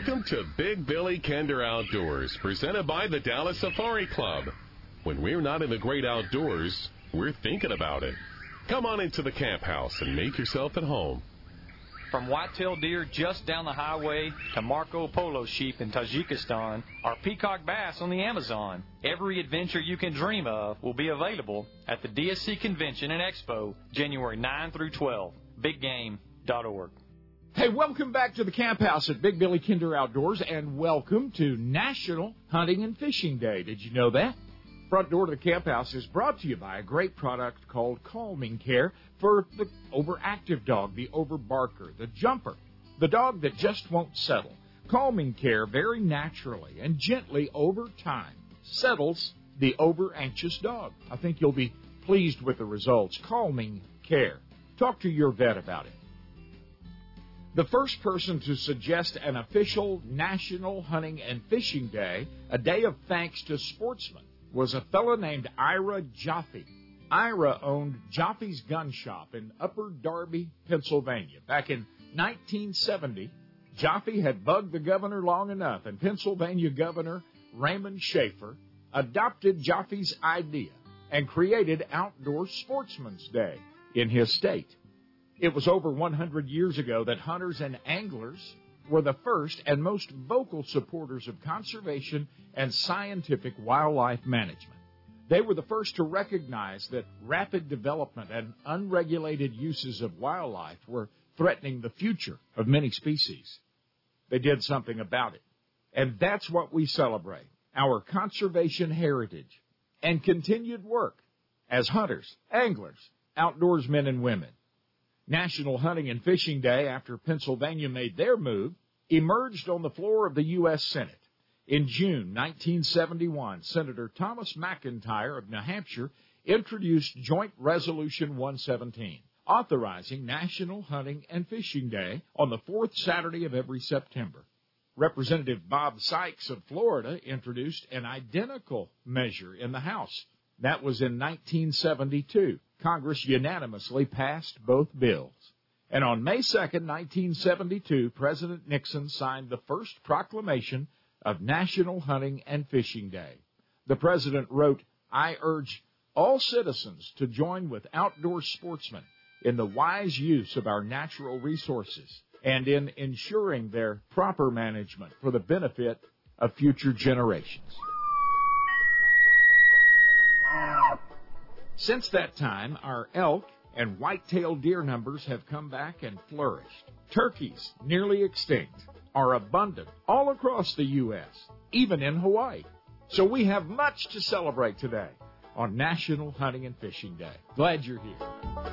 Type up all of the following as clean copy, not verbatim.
Welcome to Big Billy Kinder Outdoors, presented by the Dallas Safari Club. When we're not in the great outdoors, we're thinking about it. Come on into the camp house and make yourself at home. From white-tailed deer just down the highway to Marco Polo sheep in Tajikistan or peacock bass on the Amazon, every adventure you can dream of will be available at the DSC Convention and Expo, January 9 through 12. BigGame.org. Hey, welcome back to the Camp House at Big Billy Kinder Outdoors, and welcome to National Hunting and Fishing Day. Did you know that? Front Door to the Camp House is brought to you by a great product called Calming Care for the overactive dog, the overbarker, the jumper, the dog that just won't settle. Calming Care very naturally and gently over time settles the over-anxious dog. I think you'll be pleased with the results. Calming Care. Talk to your vet about it. The first person to suggest an official National Hunting and Fishing Day, a day of thanks to sportsmen, was a fellow named Ira Jaffe. Ira owned Jaffe's Gun Shop in Upper Darby, Pennsylvania. Back in 1970, Jaffe had bugged the governor long enough, and Pennsylvania Governor Raymond Schaefer adopted Jaffe's idea and created Outdoor Sportsman's Day in his state. It was over 100 years ago that hunters and anglers were the first and most vocal supporters of conservation and scientific wildlife management. They were the first to recognize that rapid development and unregulated uses of wildlife were threatening the future of many species. They did something about it. And that's what we celebrate, our conservation heritage and continued work as hunters, anglers, outdoorsmen and women. National Hunting and Fishing Day, after Pennsylvania made their move, emerged on the floor of the U.S. Senate. In June 1971, Senator Thomas McIntyre of New Hampshire introduced Joint Resolution 117, authorizing National Hunting and Fishing Day on the fourth Saturday of every September. Representative Bob Sykes of Florida introduced an identical measure in the House. That was in 1972. Congress unanimously passed both bills. And on May 2, 1972, President Nixon signed the first proclamation of National Hunting and Fishing Day. The president wrote, "I urge all citizens to join with outdoor sportsmen in the wise use of our natural resources and in ensuring their proper management for the benefit of future generations." Since that time, our elk and white-tailed deer numbers have come back and flourished. Turkeys, nearly extinct, are abundant all across the U.S., even in Hawaii. So we have much to celebrate today on National Hunting and Fishing Day. Glad you're here.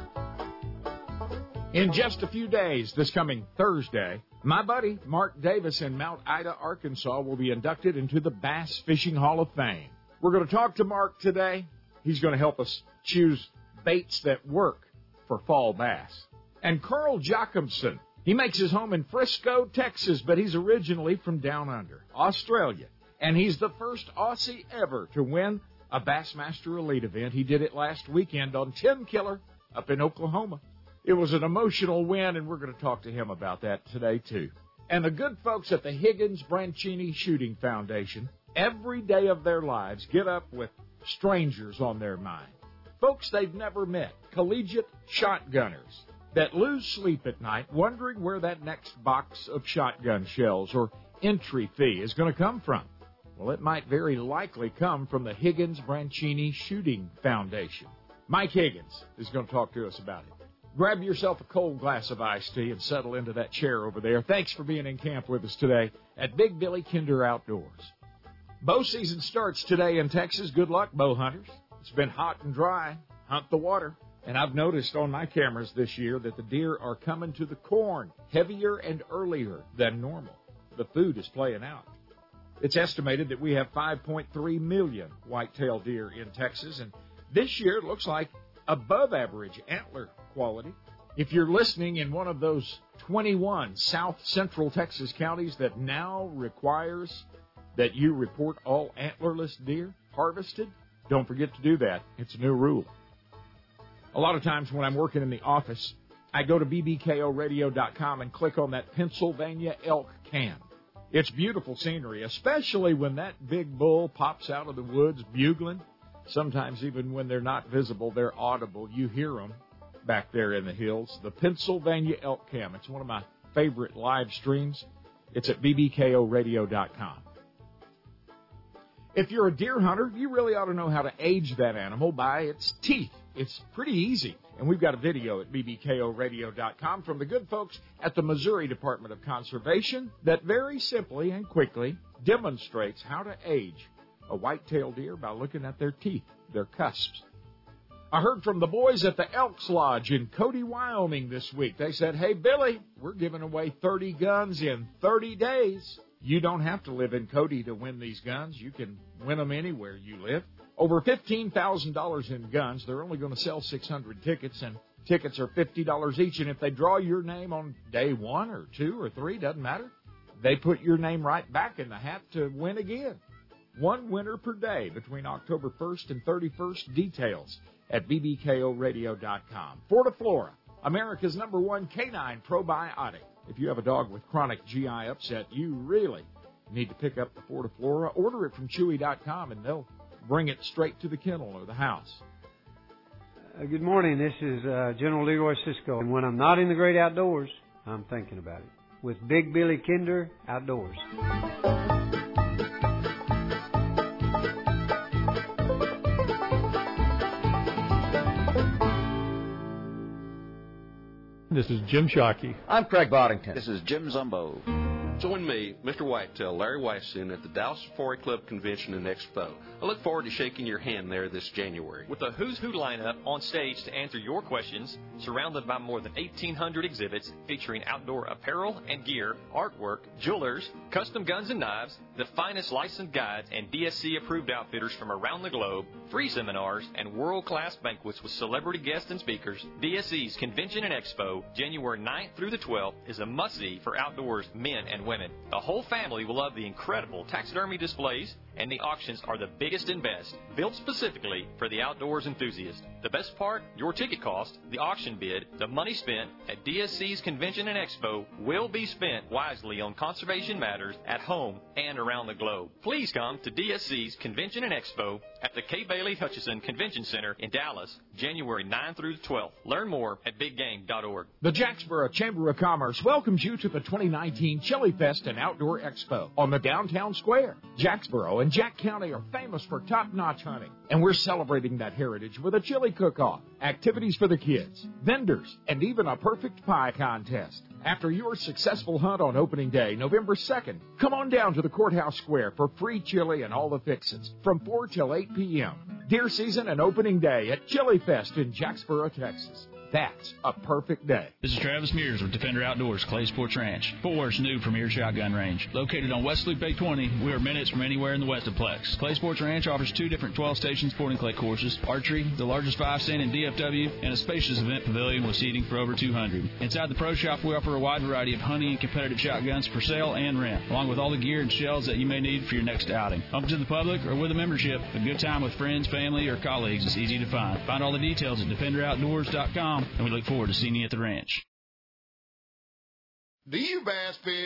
In just a few days, this coming Thursday, my buddy Mark Davis in Mount Ida, Arkansas, will be inducted into the Bass Fishing Hall of Fame. We're going to talk to Mark today. He's going to help us choose baits that work for fall bass. And Carl Jacobson, he makes his home in Frisco, Texas, but he's originally from down under, Australia. And he's the first Aussie ever to win a Bassmaster Elite event. He did it last weekend on Tim Killer up in Oklahoma. It was an emotional win, and we're going to talk to him about that today, too. And the good folks at the Higgins Branchini Shooting Foundation, every day of their lives, get up with strangers on their mind, folks they've never met, collegiate shotgunners that lose sleep at night wondering where that next box of shotgun shells or entry fee is going to come from. Well, it might very likely come from the Higgins Branchini Shooting Foundation. Mike Higgins is going to talk to us about it. Grab yourself a cold glass of iced tea and settle into that chair over there. Thanks for being in camp with us today at Big Billy Kinder Outdoors. Bow season starts today in Texas. Good luck, bow hunters. It's been hot and dry. Hunt the water. And I've noticed on my cameras this year that the deer are coming to the corn heavier and earlier than normal. The food is playing out. It's estimated that we have 5.3 million white-tailed deer in Texas, and this year it looks like above average antler quality. If you're listening in one of those 21 South Central Texas counties that now requires that you report all antlerless deer harvested, don't forget to do that. It's a new rule. A lot of times when I'm working in the office, I go to bbkoradio.com and click on that Pennsylvania elk can. It's beautiful scenery, especially when that big bull pops out of the woods bugling. Sometimes even when they're not visible, they're audible. You hear them back there in the hills. The Pennsylvania Elk Cam. It's one of my favorite live streams. It's at bbkoradio.com. If you're a deer hunter, you really ought to know how to age that animal by its teeth. It's pretty easy. And we've got a video at bbkoradio.com from the good folks at the Missouri Department of Conservation that very simply and quickly demonstrates how to age a white-tailed deer by looking at their teeth, their cusps. I heard from the boys at the Elks Lodge in Cody, Wyoming this week. They said, hey, Billy, we're giving away 30 guns in 30 days. You don't have to live in Cody to win these guns. You can win them anywhere you live. Over $15,000 in guns. They're only going to sell 600 tickets, and tickets are $50 each. And if they draw your name on day 1 or 2 or 3, doesn't matter, they put your name right back in the hat to win again. One winner per day between October 1st and 31st. Details at bbkoradio.com. Fortiflora, America's #1 canine probiotic. If you have a dog with chronic GI upset, you really need to pick up the Fortiflora. Order it from Chewy.com, and they'll bring it straight to the kennel or the house. Good morning. This is General Leroy Cisco. And when I'm not in the great outdoors, I'm thinking about it. With Big Billy Kinder Outdoors. This is Jim Shockey. I'm Craig Boddington. This is Jim Zumbo. Join me, Mr. Whitetail, Larry Weishuhn, at the Dallas Safari Club Convention and Expo. I look forward to shaking your hand there this January. With a Who's Who lineup on stage to answer your questions, surrounded by more than 1,800 exhibits featuring outdoor apparel and gear, artwork, jewelers, custom guns and knives, the finest licensed guides and DSC-approved outfitters from around the globe, free seminars, and world-class banquets with celebrity guests and speakers, DSC's Convention and Expo, January 9th through the 12th, is a must-see for outdoors men and women. The whole family will love the incredible taxidermy displays, and the auctions are the biggest and best, built specifically for the outdoors enthusiast. The best part, your ticket cost, the auction bid, the money spent at DSC's Convention and Expo will be spent wisely on conservation matters at home and around the globe. Please come to DSC's Convention and Expo at the Kay Bailey Hutchison Convention Center in Dallas, January 9 through the 12th. Learn more at biggame.org. The Jacksboro Chamber of Commerce welcomes you to the 2019 Chili Fest and Outdoor Expo on the downtown square. Jacksboro and Jack County are famous for top-notch hunting, and we're celebrating that heritage with a chili cook-off, activities for the kids, vendors, and even a perfect pie contest. After your successful hunt on opening day, November 2nd, come on down to the Courthouse Square for free chili and all the fixins from 4 till 8 p.m. Deer season and opening day at Chili Fest in Jacksboro, Texas. That's a perfect day. This is Travis Mears with Defender Outdoors, Clay Sports Ranch, Fort Worth's new premier shotgun range. Located on West Loop 820, we are minutes from anywhere in the Westplex. Clay Sports Ranch offers 2 different 12-station sporting clay courses, archery, the largest 5-stand in DFW, and a spacious event pavilion with seating for over 200. Inside the pro shop, we offer a wide variety of hunting and competitive shotguns for sale and rent, along with all the gear and shells that you may need for your next outing. Open to the public or with a membership, a good time with friends, family, or colleagues is easy to find. Find all the details at DefenderOutdoors.com. and we look forward to seeing you at the ranch. Do you bass fish?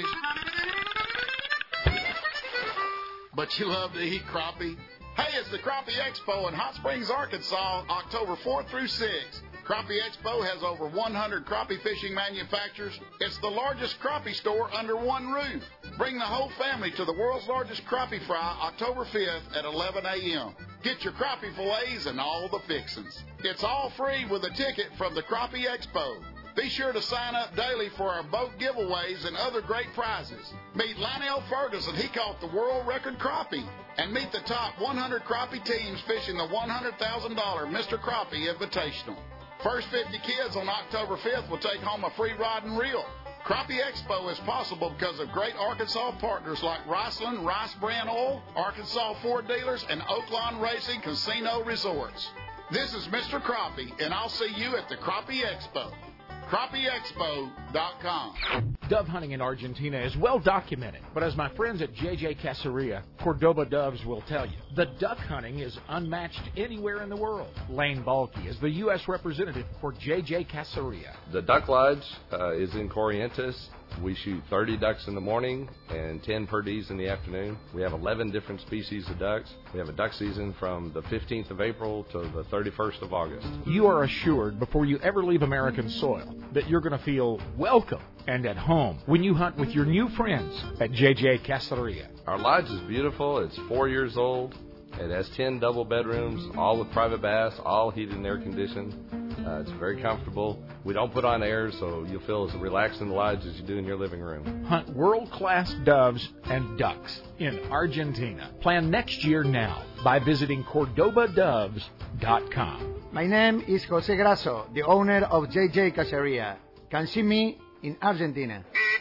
But you love to eat crappie? Hey, it's the Crappie Expo in Hot Springs, Arkansas, October 4th through 6th. Crappie Expo has over 100 crappie fishing manufacturers. It's the largest crappie store under one roof. Bring the whole family to the world's largest crappie fry October 5th at 11 a.m. Get your crappie fillets and all the fixins. It's all free with a ticket from the Crappie Expo. Be sure to sign up daily for our boat giveaways and other great prizes. Meet Lionel Ferguson, he caught the world record crappie. And meet the top 100 crappie teams fishing the $100,000 Mr. Crappie Invitational. First 50 kids on October 5th will take home a free rod and reel. Crappie Expo is possible because of great Arkansas partners like Riceland Rice Brand Oil, Arkansas Ford Dealers, and Oaklawn Racing Casino Resorts. This is Mr. Crappie, and I'll see you at the Crappie Expo. Crappie Expo, Dove hunting in Argentina is well documented, but as my friends at JJ Caceria, Cordoba Doves will tell you, the duck hunting is unmatched anywhere in the world. Lane Balky is the U.S. representative for JJ Caceria. The Duck Lodge is in Corrientes. We shoot 30 ducks in the morning and 10 perdees in the afternoon. We have 11 different species of ducks. We have a duck season from the 15th of April to the 31st of August. You are assured before you ever leave American soil that you're going to feel welcome and at home when you hunt with your new friends at JJ Caceria. Our lodge is beautiful. It's 4 years old. It has 10 double bedrooms, all with private baths, all heated and air conditioned. It's very comfortable. We don't put on air, so you'll feel as relaxed in the lodge as you do in your living room. Hunt world-class doves and ducks in Argentina. Plan next year now by visiting CordobaDoves.com. My name is Jose Grasso, the owner of JJ Caceria. Can see me in Argentina.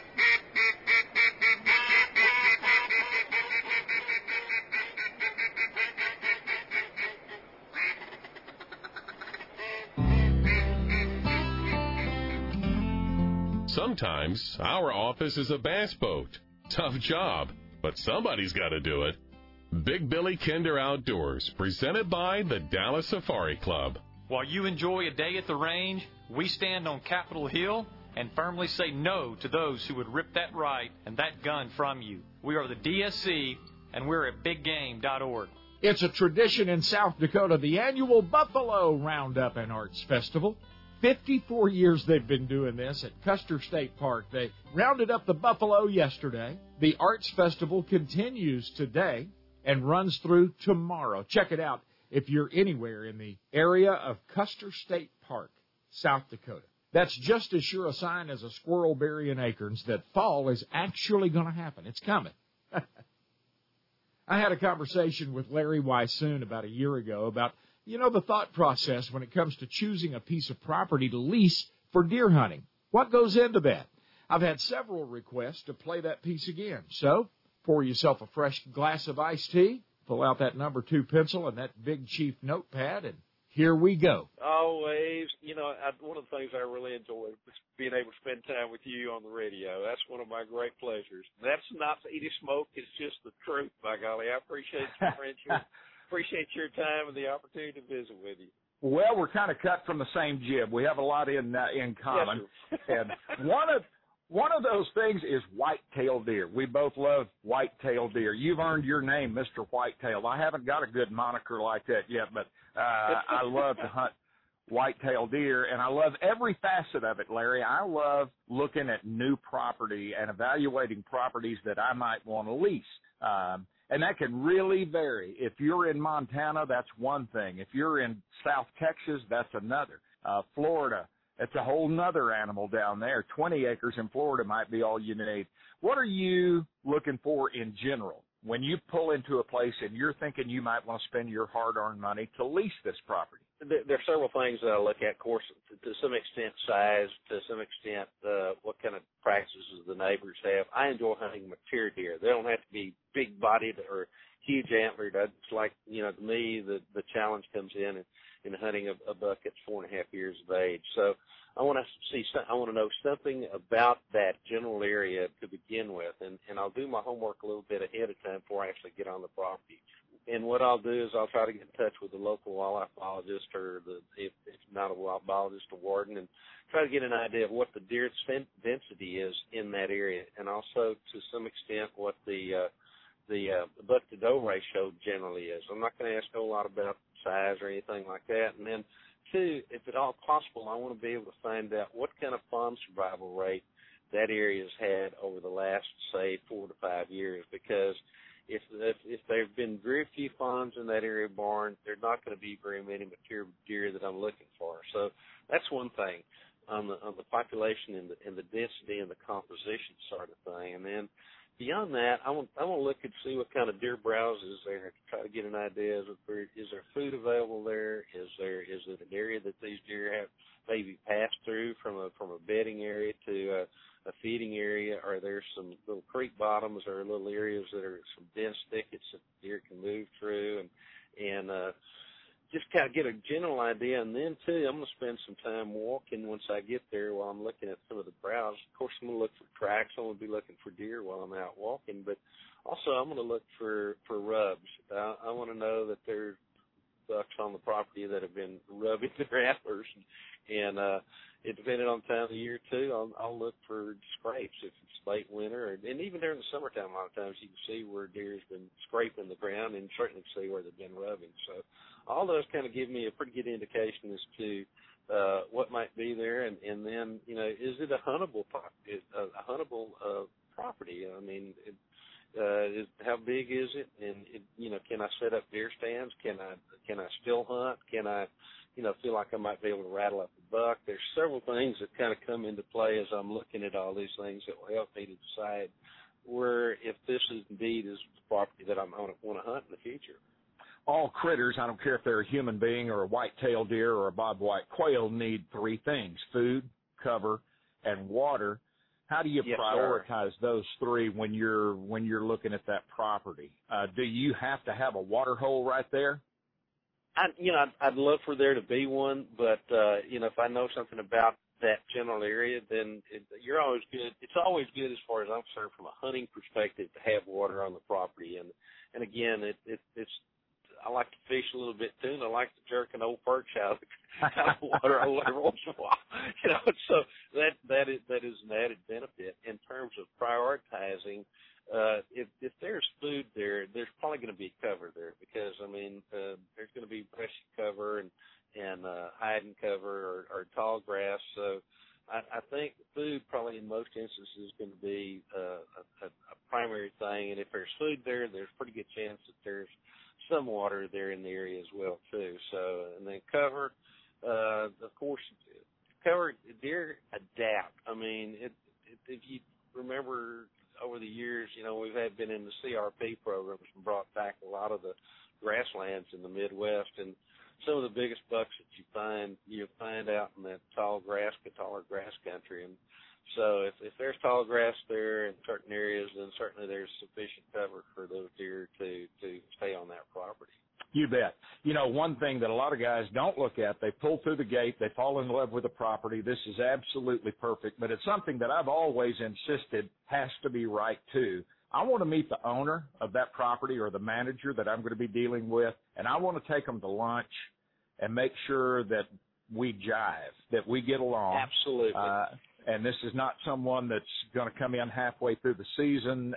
Sometimes our office is a bass boat. Tough job, but somebody's got to do it. Big Billy Kinder Outdoors, presented by the Dallas Safari Club. While you enjoy a day at the range, we stand on Capitol Hill and firmly say no to those who would rip that right and that gun from you. We are the DSC, and we're at biggame.org. It's a tradition in South Dakota, the annual Buffalo Roundup and Arts Festival. 54 years they've been doing this at Custer State Park. They rounded up the buffalo yesterday. The Arts Festival continues today and runs through tomorrow. Check it out if you're anywhere in the area of Custer State Park, South Dakota. That's just as sure a sign as a squirrel burying acorns that fall is actually going to happen. It's coming. I had a conversation with Larry Weissoon about a year ago about the thought process when it comes to choosing a piece of property to lease for deer hunting. What goes into that? I've had several requests to play that piece again. So, pour yourself a fresh glass of iced tea, pull out that number 2 pencil and that Big Chief notepad, and here we go. Always. One of the things I really enjoy is being able to spend time with you on the radio. That's one of my great pleasures. That's not Edie Smoke. It's just the truth, by golly. I appreciate your friendship. Appreciate your time and the opportunity to visit with you. Well, we're kind of cut from the same jib. We have a lot in common. Yes, and one of those things is white-tailed deer. We both love white-tailed deer. You've earned your name, Mr. Whitetail. I haven't got a good moniker like that yet, but I love to hunt white-tailed deer, and I love every facet of it, Larry. I love looking at new property and evaluating properties that I might want to lease. And that can really vary. If you're in Montana, that's one thing. If you're in South Texas, that's another. Florida, it's a whole nother animal down there. 20 acres in Florida might be all you need. What are you looking for in general when you pull into a place and you're thinking you might want to spend your hard-earned money to lease this property? There are several things that I look at, of course, to some extent size, to some extent what kind of practices the neighbors have. I enjoy hunting mature deer. They don't have to be big-bodied or huge antlered. It's like, to me, the challenge comes in hunting a buck that's 4.5 years of age. So I want to know something about that general area to begin with, and I'll do my homework a little bit ahead of time before I actually get on the property. And what I'll do is I'll try to get in touch with the local wildlife biologist, or if not a wild biologist, a warden, and try to get an idea of what the deer density is in that area, and also to some extent what the buck to doe ratio generally is. I'm not going to ask a whole lot about size or anything like that. And then, two, if at all possible, I want to be able to find out what kind of fawn survival rate that area's had over the last, say, 4 to 5 years, because if there have been very few fawns in that area barn, there's not going to be very many mature deer that I'm looking for. So that's one thing on the population and the density and the composition sort of thing. And then beyond that, I want to look and see what kind of deer browses there to try to get an idea. Is there food available there? Is it an area that these deer have maybe passed through from a bedding area to a feeding area? Are there some little creek bottoms or little areas that are some dense thickets that deer can move through? And just kind of get a general idea. And then, too, I'm going to spend some time walking once I get there while I'm looking at some of the browse. Of course, I'm going to look for tracks. I'm going to be looking for deer while I'm out walking. But also I'm going to look for rubs. I want to know that there's bucks on the property that have been rubbing their antlers. And it depending on the time of the year, too, I'll look for scrapes if it's late winter. And even during the summertime, a lot of times you can see where deer has been scraping the ground and certainly see where they've been rubbing. So all those kind of give me a pretty good indication as to what might be there. And then, you know, is it a huntable property? I mean, how big is it? And, you know, can I set up deer stands? Can I still hunt? Can I, you know, feel like I might be able to rattle up a buck? There's several things that kind of come into play as I'm looking at all these things that will help me to decide where, if this is indeed is the property that I'm going to want to hunt in the future. All critters, I don't care if they're a human being or a white-tailed deer or a bobwhite quail, need three things: food, cover, and water. How do you prioritize those three when you're looking at that property? Do you have to have a water hole right there? I'd love for there to be one, but you know, if I know something about that general area, then you're always good. It's always good, as far as I'm concerned, from a hunting perspective, to have water on the property. And again, it's I like to fish a little bit too, and I like to jerk an old perch out of water every once in a while. You know, so that is an added benefit in terms of prioritizing. If there's food there, there's probably going to be cover there, because I mean, there's going to be brush cover and hiding cover or tall grass. So I think food probably in most instances is going to be a primary thing. And if there's food there, there's a pretty good chance that there's some water there in the area as well too. So, and then cover, of course, cover, deer adapt. I mean, if you remember over the years, you know, we've been in the CRP programs and brought back a lot of the grasslands in the Midwest, and some of the biggest bucks that you find out in that taller grass country. And so if there's tall grass there in certain areas, then certainly there's sufficient cover for those deer to stay on that property. You bet. You know, one thing that a lot of guys don't look at, they pull through the gate, they fall in love with the property. This is absolutely perfect, but it's something that I've always insisted has to be right too. I want to meet the owner of that property or the manager that I'm going to be dealing with, and I want to take them to lunch and make sure that we jive, that we get along. Absolutely. And this is not someone that's going to come in halfway through the season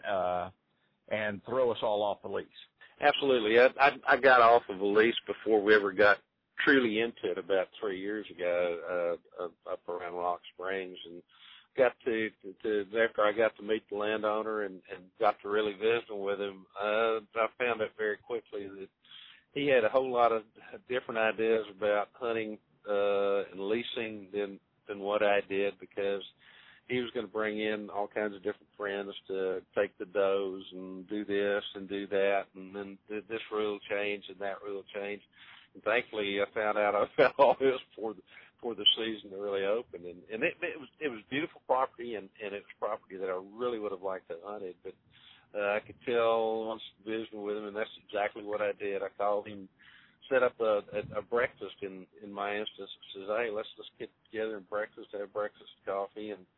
and throw us all off the lease. Absolutely. I got off of a lease before we ever got truly into it about 3 years ago up around Rock Springs, and got to after I got to meet the landowner and got to really visit with him, I found out very quickly that he had a whole lot of different ideas about hunting and leasing than what I did, because he was going to bring in all kinds of different friends to take the does and do this and do that, and then this rule changed and that rule changed. And thankfully, I found out about all this before the season really opened, and it was beautiful property, and it was property that I really would have liked to hunt it, but I could tell once visiting with him, and that's exactly what I did. I called him, set up a breakfast in my instance, says, hey, let's get together and have breakfast, coffee, and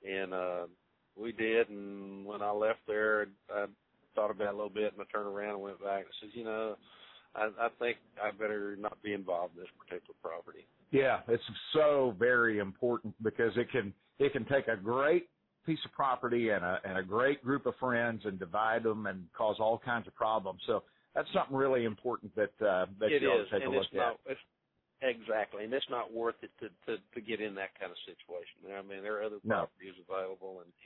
we did. And when I left there, I thought about it a little bit, and I turned around and went back and says, you know, I think I better not be involved in this particular property. Yeah, it's so very important, because it can take a great piece of property and a great group of friends and divide them and cause all kinds of problems. So that's something really important that you ought to take a look at. Exactly, and it's not worth it to get in that kind of situation. I mean, there are other properties available, and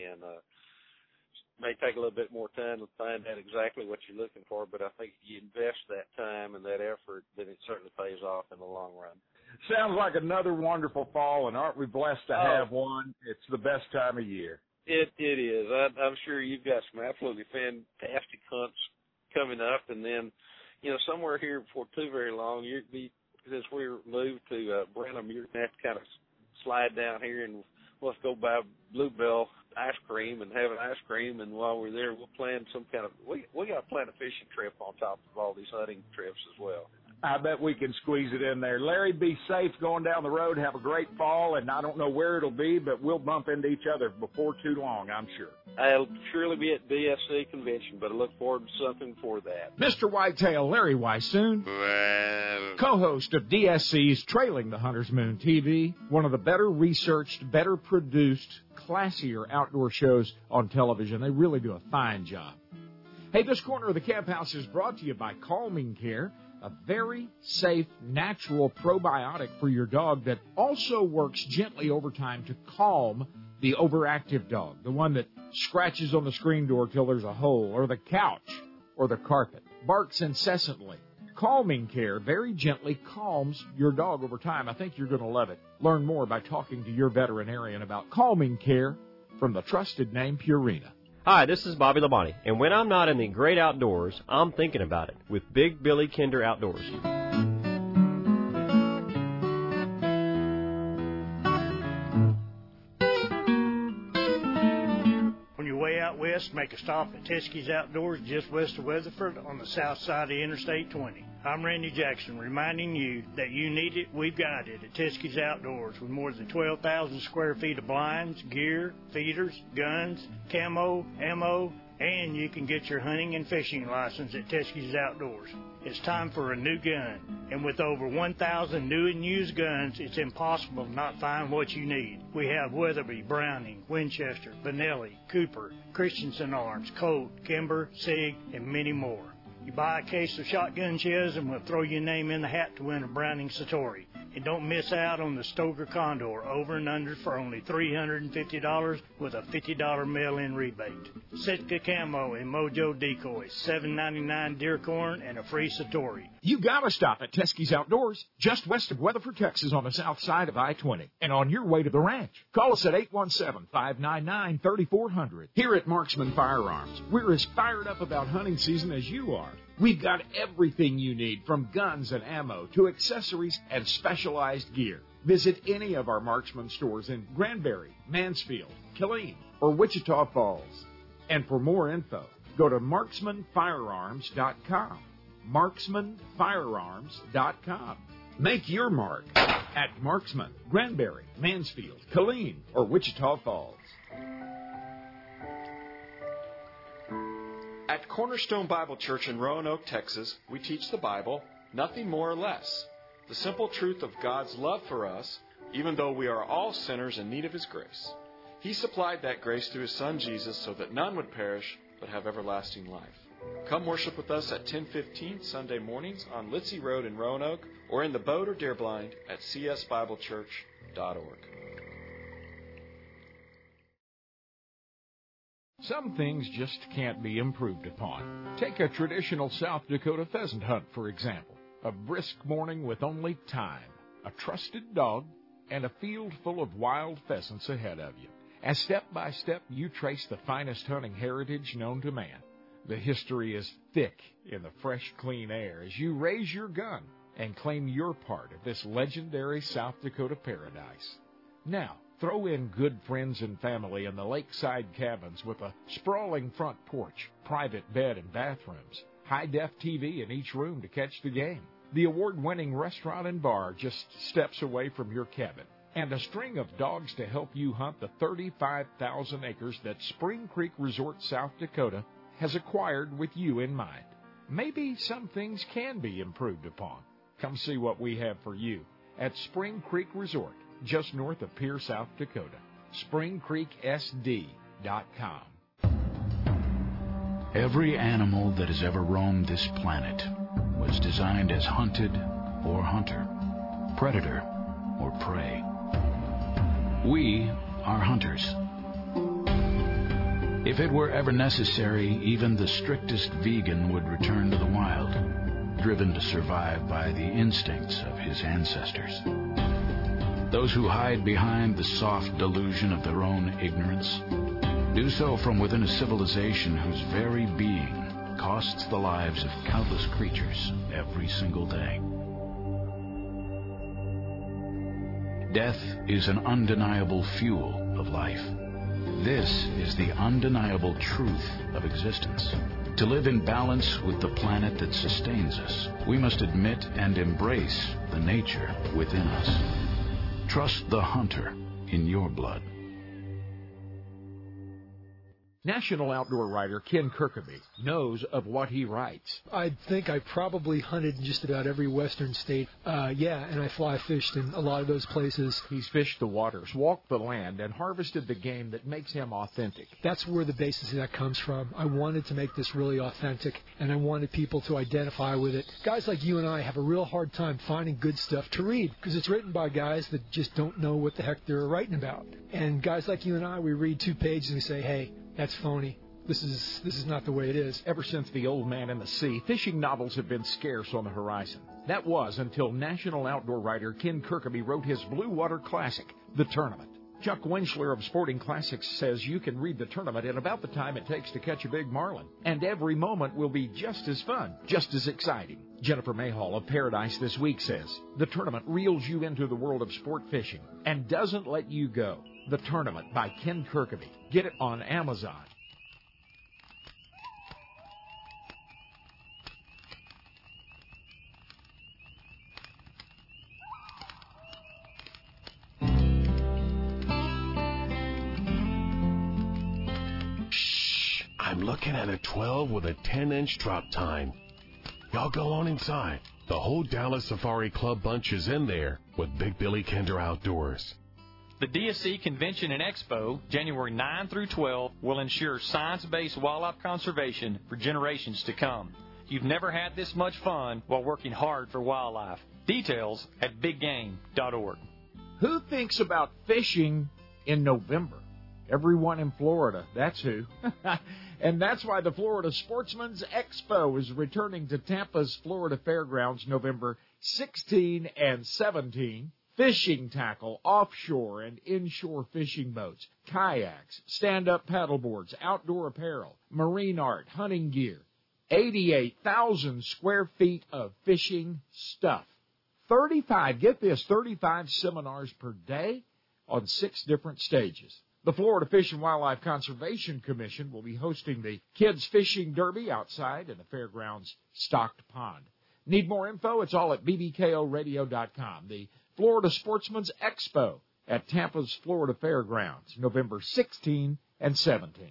may take a little bit more time to find out exactly what you're looking for, but I think if you invest that time and that effort, then it certainly pays off in the long run. Sounds like another wonderful fall, and aren't we blessed to have one? It's the best time of year. It is. I'm sure you've got some absolutely fantastic hunts coming up, and then, you know, somewhere here before too very long, since we're moved to Brenham, you're going to have to kind of slide down here and let's go buy Bluebell ice cream and have an ice cream, and while we're there, we'll plan some kind of, we got to plan a fishing trip on top of all these hunting trips as well. I bet we can squeeze it in there. Larry, be safe going down the road. Have a great fall, and I don't know where it'll be, but we'll bump into each other before too long, I'm sure. I'll surely be at DSC convention, but I look forward to something for that. Mr. Whitetail Larry Weissoon, co-host of DSC's Trailing the Hunter's Moon TV, one of the better researched, better produced, classier outdoor shows on television. They really do a fine job. Hey, this corner of the Camp House is brought to you by Calming Care, a very safe, natural probiotic for your dog that also works gently over time to calm the overactive dog, the one that scratches on the screen door till there's a hole, or the couch, or the carpet, barks incessantly. Calming Care very gently calms your dog over time. I think you're going to love it. Learn more by talking to your veterinarian about Calming Care from the trusted name Purina. Hi, this is Bobby Labonte, and when I'm not in the great outdoors, I'm thinking about it with Big Billy Kinder Outdoors. On your way out west, make a stop at Teskey's Outdoors just west of Weatherford on the south side of Interstate 20. I'm Randy Jackson, reminding you that you need it, we've got it at Teskey's Outdoors with more than 12,000 square feet of blinds, gear, feeders, guns, camo, ammo, and you can get your hunting and fishing license at Teskey's Outdoors. It's time for a new gun, and with over 1,000 new and used guns, it's impossible to not find what you need. We have Weatherby, Browning, Winchester, Benelli, Cooper, Christensen Arms, Colt, Kimber, Sig, and many more. You buy a case of shotgun shells and we'll throw your name in the hat to win a Browning Satori. And don't miss out on the Stoker Condor over and under for only $350 with a $50 mail-in rebate. Sitka Camo and Mojo Decoys, $7.99 deer corn and a free Satori. You gotta stop at Teskey's Outdoors, just west of Weatherford, Texas, on the south side of I-20, and on your way to the ranch. Call us at 817-599-3400. Here at Marksman Firearms, we're as fired up about hunting season as you are. We've got everything you need, from guns and ammo to accessories and specialized gear. Visit any of our Marksman stores in Granbury, Mansfield, Killeen, or Wichita Falls. And for more info, go to marksmanfirearms.com. marksmanfirearms.com. Make your mark at Marksman, Granbury, Mansfield, Killeen, or Wichita Falls. At Cornerstone Bible Church in Roanoke, Texas, we teach the Bible, nothing more or less. The simple truth of God's love for us, even though we are all sinners in need of His grace. He supplied that grace through His Son Jesus so that none would perish but have everlasting life. Come worship with us at 10:15 Sunday mornings on Litzy Road in Roanoke, or in the boat or deer blind at csbiblechurch.org. Some things just can't be improved upon. Take a traditional South Dakota pheasant hunt, for example. A brisk morning with only time, a trusted dog, and a field full of wild pheasants ahead of you. As step by step you trace the finest hunting heritage known to man. The history is thick in the fresh, clean air as you raise your gun and claim your part of this legendary South Dakota paradise. Now, throw in good friends and family in the lakeside cabins with a sprawling front porch, private bed and bathrooms, high-def TV in each room to catch the game, the award-winning restaurant and bar just steps away from your cabin, and a string of dogs to help you hunt the 35,000 acres that Spring Creek Resort, South Dakota, has acquired with you in mind. Maybe some things can be improved upon. Come see what we have for you at Spring Creek Resort, just north of Pierre, South Dakota. SpringCreekSD.com. Every animal that has ever roamed this planet was designed as hunted or hunter, predator or prey. We are hunters. If it were ever necessary, even the strictest vegan would return to the wild, driven to survive by the instincts of his ancestors. Those who hide behind the soft delusion of their own ignorance do so from within a civilization whose very being costs the lives of countless creatures every single day. Death is an undeniable fuel of life. This is the undeniable truth of existence. To live in balance with the planet that sustains us, we must admit and embrace the nature within us. Trust the hunter in your blood. National outdoor writer Ken Kirkaby knows of what he writes. I think I probably hunted in just about every western state. And I fly fished in a lot of those places. He's fished the waters, walked the land, and harvested the game that makes him authentic. That's where the basis of that comes from. I wanted to make this really authentic, and I wanted people to identify with it. Guys like you and I have a real hard time finding good stuff to read because it's written by guys that just don't know what the heck they're writing about. And guys like you and I, we read 2 pages and we say, hey, that's phony. This is not the way it is. Ever since The Old Man and the Sea, fishing novels have been scarce on the horizon. That was until national outdoor writer Ken Kirkaby wrote his Blue Water Classic, The Tournament. Chuck Winchler of Sporting Classics says you can read The Tournament in about the time it takes to catch a big marlin. And every moment will be just as fun, just as exciting. Jennifer Mayhall of Paradise This Week says, The Tournament reels you into the world of sport fishing and doesn't let you go. The Tournament by Ken Kirkaby. Get it on Amazon. Shh! I'm looking at a 12 with a 10-inch drop tine. Y'all go on inside. The whole Dallas Safari Club bunch is in there with Big Billy Kinder Outdoors. The DSC Convention and Expo, January 9 through 12, will ensure science-based wildlife conservation for generations to come. You've never had this much fun while working hard for wildlife. Details at biggame.org. Who thinks about fishing in November? Everyone in Florida, that's who. And that's why the Florida Sportsman's Expo is returning to Tampa's Florida Fairgrounds November 16 and 17. Fishing tackle, offshore and inshore fishing boats, kayaks, stand-up paddleboards, outdoor apparel, marine art, hunting gear. 88,000 square feet of fishing stuff. 35 seminars per day on 6 different stages. The Florida Fish and Wildlife Conservation Commission will be hosting the Kids Fishing Derby outside in the fairgrounds' stocked pond. Need more info? It's all at bbkoradio.com. The Florida Sportsman's Expo at Tampa's Florida Fairgrounds, November 16 and 17.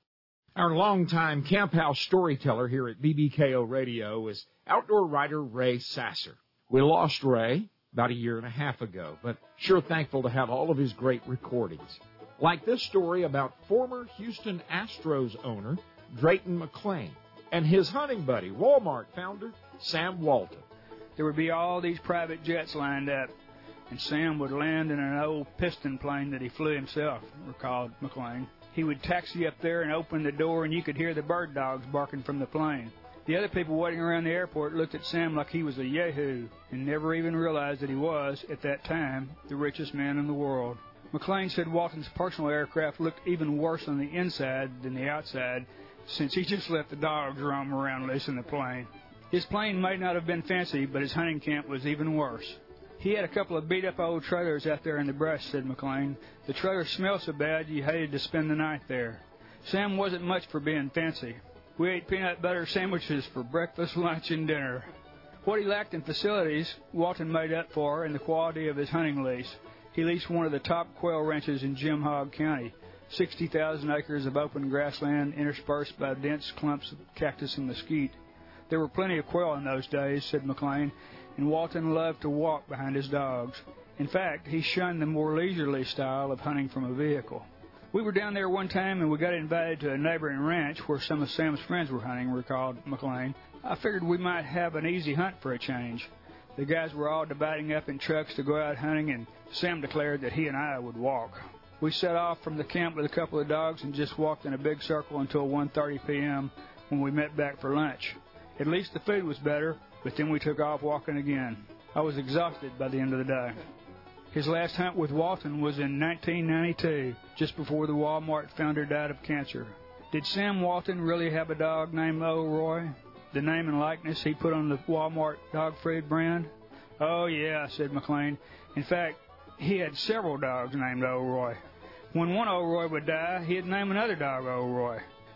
Our longtime camp house storyteller here at BBKO Radio is outdoor writer Ray Sasser. We lost Ray about a year and a half ago, but sure thankful to have all of his great recordings. Like this story about former Houston Astros owner Drayton McClain and his hunting buddy, Walmart founder Sam Walton. There would be all these private jets lined up, and Sam would land in an old piston plane that he flew himself, recalled McClain. He would taxi up there and open the door, and you could hear the bird dogs barking from the plane. The other people waiting around the airport looked at Sam like he was a yahoo and never even realized that he was, at that time, the richest man in the world. McClain said Walton's personal aircraft looked even worse on the inside than the outside, since he just let the dogs roam around loose in the plane. His plane might not have been fancy, but his hunting camp was even worse. He had a couple of beat-up old trailers out there in the brush, said McClain. The trailers smelled so bad you hated to spend the night there. Sam wasn't much for being fancy. We ate peanut butter sandwiches for breakfast, lunch, and dinner. What he lacked in facilities, Walton made up for in the quality of his hunting lease. He leased one of the top quail ranches in Jim Hogg County, 60,000 acres of open grassland interspersed by dense clumps of cactus and mesquite. There were plenty of quail in those days, said McClain, and Walton loved to walk behind his dogs. In fact, he shunned the more leisurely style of hunting from a vehicle. We were down there one time and we got invited to a neighboring ranch where some of Sam's friends were hunting, recalled McClain. I figured we might have an easy hunt for a change. The guys were all dividing up in trucks to go out hunting, and Sam declared that he and I would walk. We set off from the camp with a couple of dogs and just walked in a big circle until 1:30 p.m. when we met back for lunch. At least the food was better, but then we took off walking again. I was exhausted by the end of the day. His last hunt with Walton was in 1992, just before the Walmart founder died of cancer. Did Sam Walton really have a dog named O'Roy? The name and likeness he put on the Walmart dog food brand? Oh, yeah, said McClain. In fact, he had several dogs named O'Roy. When one O'Roy would die, he'd name another dog O'Roy.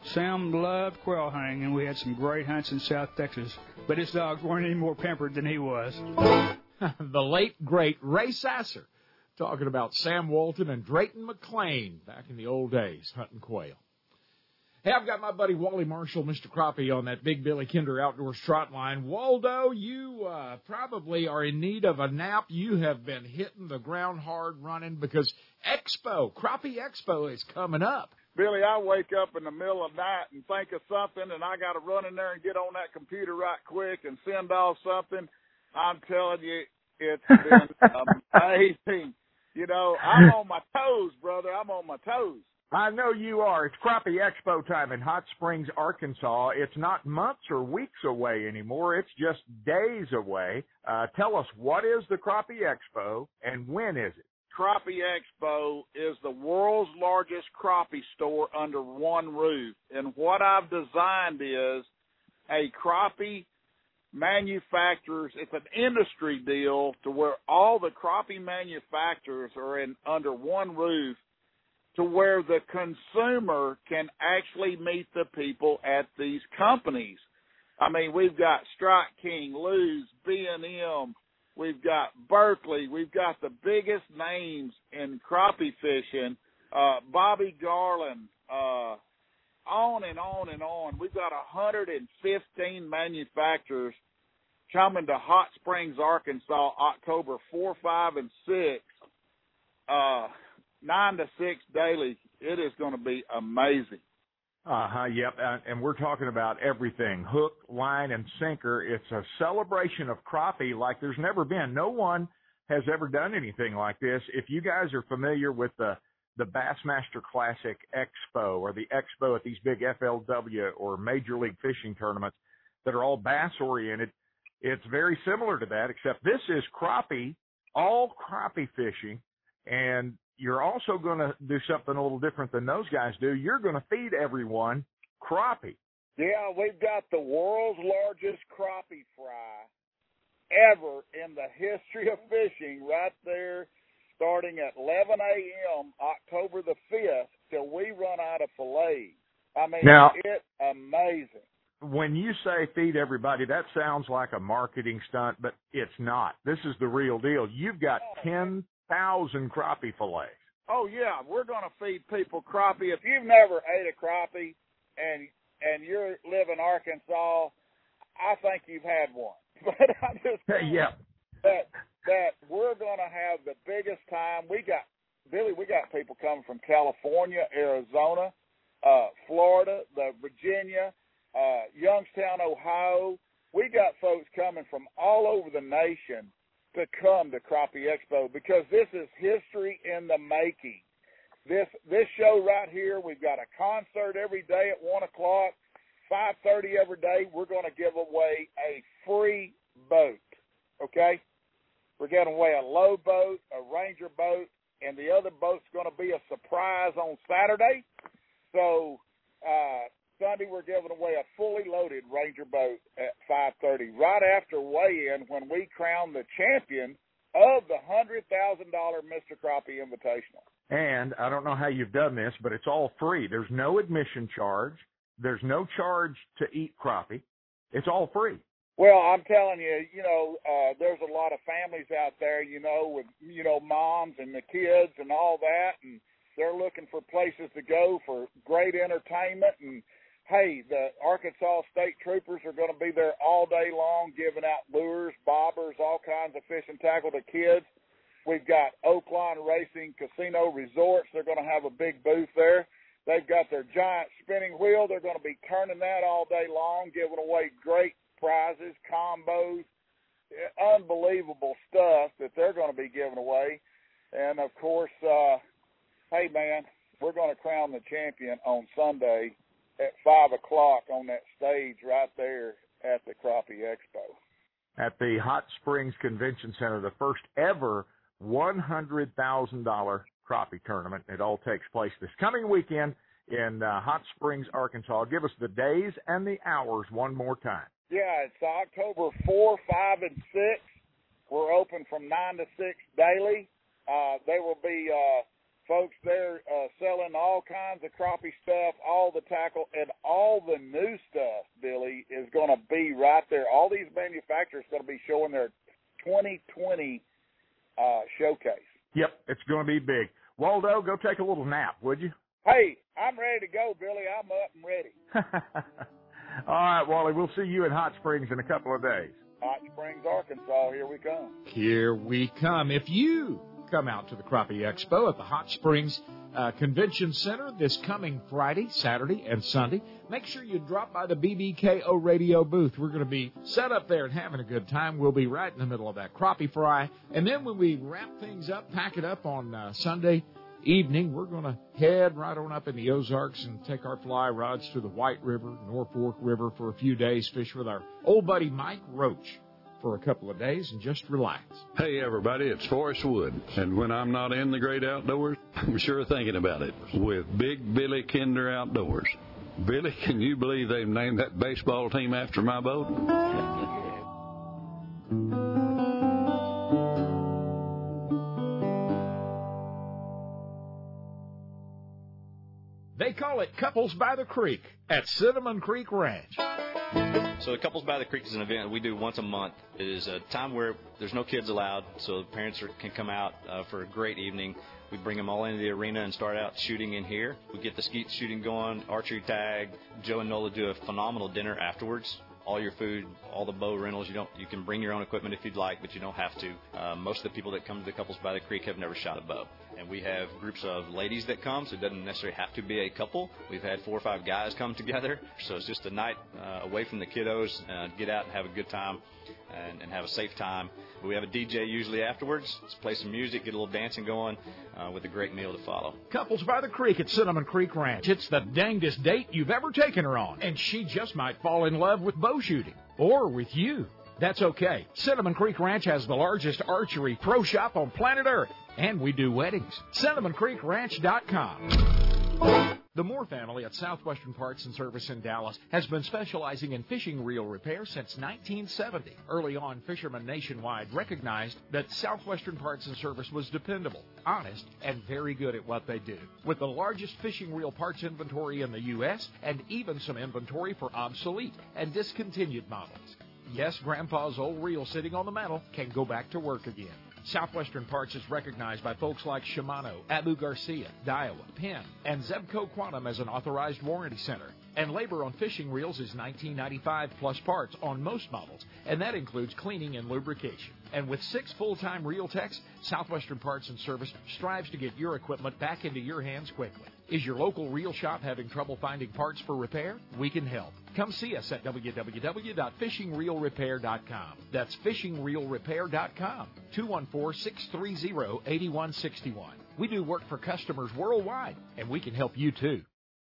Sam loved quail hunting, and we had some great hunts in South Texas. But his dogs weren't any more pampered than he was. The late, great Ray Sasser talking about Sam Walton and Drayton McClain back in the old days hunting quail. Hey, I've got my buddy Wally Marshall, Mr. Crappie, on that Big Billy Kinder Outdoors trot line. Waldo, you probably are in need of a nap. You have been hitting the ground hard running because Crappie Expo is coming up. Billy, I wake up in the middle of the night and think of something, and I got to run in there and get on that computer right quick and send off something. I'm telling you, it's been amazing. You know, I'm on my toes, brother. I'm on my toes. I know you are. It's Crappie Expo time in Hot Springs, Arkansas. It's not months or weeks away anymore. It's just days away. Tell us, what is the Crappie Expo and when is it? Crappie Expo is the world's largest crappie store under one roof. And what I've designed is a crappie manufacturers. It's an industry deal to where all the crappie manufacturers are under one roof, to where the consumer can actually meet the people at these companies. I mean, we've got Strike King, Lew's, B&M, we've got Berkeley, we've got the biggest names in crappie fishing, Bobby Garland, on and on and on. We've got 115 manufacturers coming to Hot Springs, Arkansas, October 4, 5, and 6. 9 to 6 daily. It is going to be amazing. Yep. And we're talking about everything, hook, line, and sinker. It's a celebration of crappie like there's never been. No one has ever done anything like this. If you guys are familiar with the Bassmaster Classic Expo or the Expo at these big FLW or Major League Fishing tournaments that are all bass-oriented, it's very similar to that, except this is crappie, all crappie fishing, and you're also going to do something a little different than those guys do. You're going to feed everyone crappie. Yeah, we've got the world's largest crappie fry ever in the history of fishing right there, starting at 11 a.m. October the 5th till we run out of fillets. I mean, now, it's amazing. When you say feed everybody, that sounds like a marketing stunt, but it's not. This is the real deal. You've got 10,000 crappie fillets. Oh, yeah, we're going to feed people crappie. If you've never ate a crappie and you live in Arkansas, I think you've had one. But I just yeah. that we're going to have the biggest time. We got people coming from California, Arizona, Florida, Virginia, Youngstown, Ohio. We got folks coming from all over the nation to come to Crappie Expo because this is history in the making. This show right here, we've got a concert every day at 1 o'clock, 5:30 every day. We're going to give away a free boat, okay? We're giving away a low boat, a Ranger boat, and the other boat's going to be a surprise on Saturday. So Sunday we're giving away a fully loaded Ranger boat at 5:30, right after weigh-in when we crown the champion of the $100,000 Mr. Crappie Invitational. And I don't know how you've done this, but it's all free. There's no admission charge. There's no charge to eat crappie. It's all free. Well, I'm telling you, there's a lot of families out there, with, moms and the kids and all that, and they're looking for places to go for great entertainment. And, hey, the Arkansas State Troopers are going to be there all day long giving out lures, bobbers, all kinds of fishing tackle to kids. We've got Oakline Racing Casino Resorts. They're going to have a big booth there. They've got their giant spinning wheel. They're going to be turning that all day long, giving away great prizes, combos, unbelievable stuff that they're going to be giving away. And, of course, hey, man, we're going to crown the champion on Sunday at 5 o'clock on that stage right there at the Crappie Expo. At the Hot Springs Convention Center, the first ever $100,000 crappie tournament. It all takes place this coming weekend in Hot Springs, Arkansas. Give us the days and the hours one more time. Yeah, it's October 4, 5, and 6. We're open from 9 to 6 daily. There will be Folks, they're selling all kinds of crappie stuff, all the tackle, and all the new stuff, Billy, is going to be right there. All these manufacturers are going to be showing their 2020 showcase. Yep, it's going to be big. Waldo, go take a little nap, would you? Hey, I'm ready to go, Billy. I'm up and ready. All right, Wally, we'll see you in Hot Springs in a couple of days. Hot Springs, Arkansas, here we come. Here we come. If you come out to the Crappie Expo at the Hot Springs Convention Center this coming Friday, Saturday, and Sunday, make sure you drop by the BBKO radio booth. We're going to be set up there and having a good time. We'll be right in the middle of that crappie fry. And then when we wrap things up, pack it up on Sunday evening, we're going to head right on up in the Ozarks and take our fly rods to the White River, Norfolk River for a few days, fish with our old buddy Mike Roach for a couple of days and just relax. Hey everybody, it's Forrest Wood, and when I'm not in the great outdoors, I'm sure thinking about it with Big Billy Kinder Outdoors. Billy, can you believe they've named that baseball team after my boat? They call it Couples by the Creek at Cinnamon Creek Ranch. So the Couples by the Creek is an event we do once a month. It is a time where there's no kids allowed, so the parents can come out for a great evening. We bring them all into the arena and start out shooting in here. We get the skeet shooting going, archery tag. Joe and Nola do a phenomenal dinner afterwards. All your food, all the bow rentals. You can bring your own equipment if you'd like, but you don't have to. Most of the people that come to the Couples by the Creek have never shot a bow. And we have groups of ladies that come, so it doesn't necessarily have to be a couple. We've had 4 or 5 guys come together, so it's just a night away from the kiddos, get out and have a good time and have a safe time. We have a DJ usually afterwards. Let's play some music, get a little dancing going with a great meal to follow. Couples by the Creek at Cinnamon Creek Ranch. It's the dangest date you've ever taken her on, and she just might fall in love with bow shooting, or with you. That's okay. Cinnamon Creek Ranch has the largest archery pro shop on planet Earth, and we do weddings. CinnamonCreekRanch.com. The Moore family at Southwestern Parts and Service in Dallas has been specializing in fishing reel repair since 1970. Early on, fishermen nationwide recognized that Southwestern Parts and Service was dependable, honest, and very good at what they do. With the largest fishing reel parts inventory in the U.S. and even some inventory for obsolete and discontinued models. Yes, Grandpa's old reel sitting on the mantel can go back to work again. Southwestern Parts is recognized by folks like Shimano, Abu Garcia, Daiwa, Penn, and Zebco Quantum as an authorized warranty center. And labor on fishing reels is $19.95 plus parts on most models, and that includes cleaning and lubrication. And with 6 full-time reel techs, Southwestern Parts and Service strives to get your equipment back into your hands quickly. Is your local reel shop having trouble finding parts for repair? We can help. Come see us at www.fishingreelrepair.com. That's fishingreelrepair.com. 214-630-8161. We do work for customers worldwide, and we can help you too.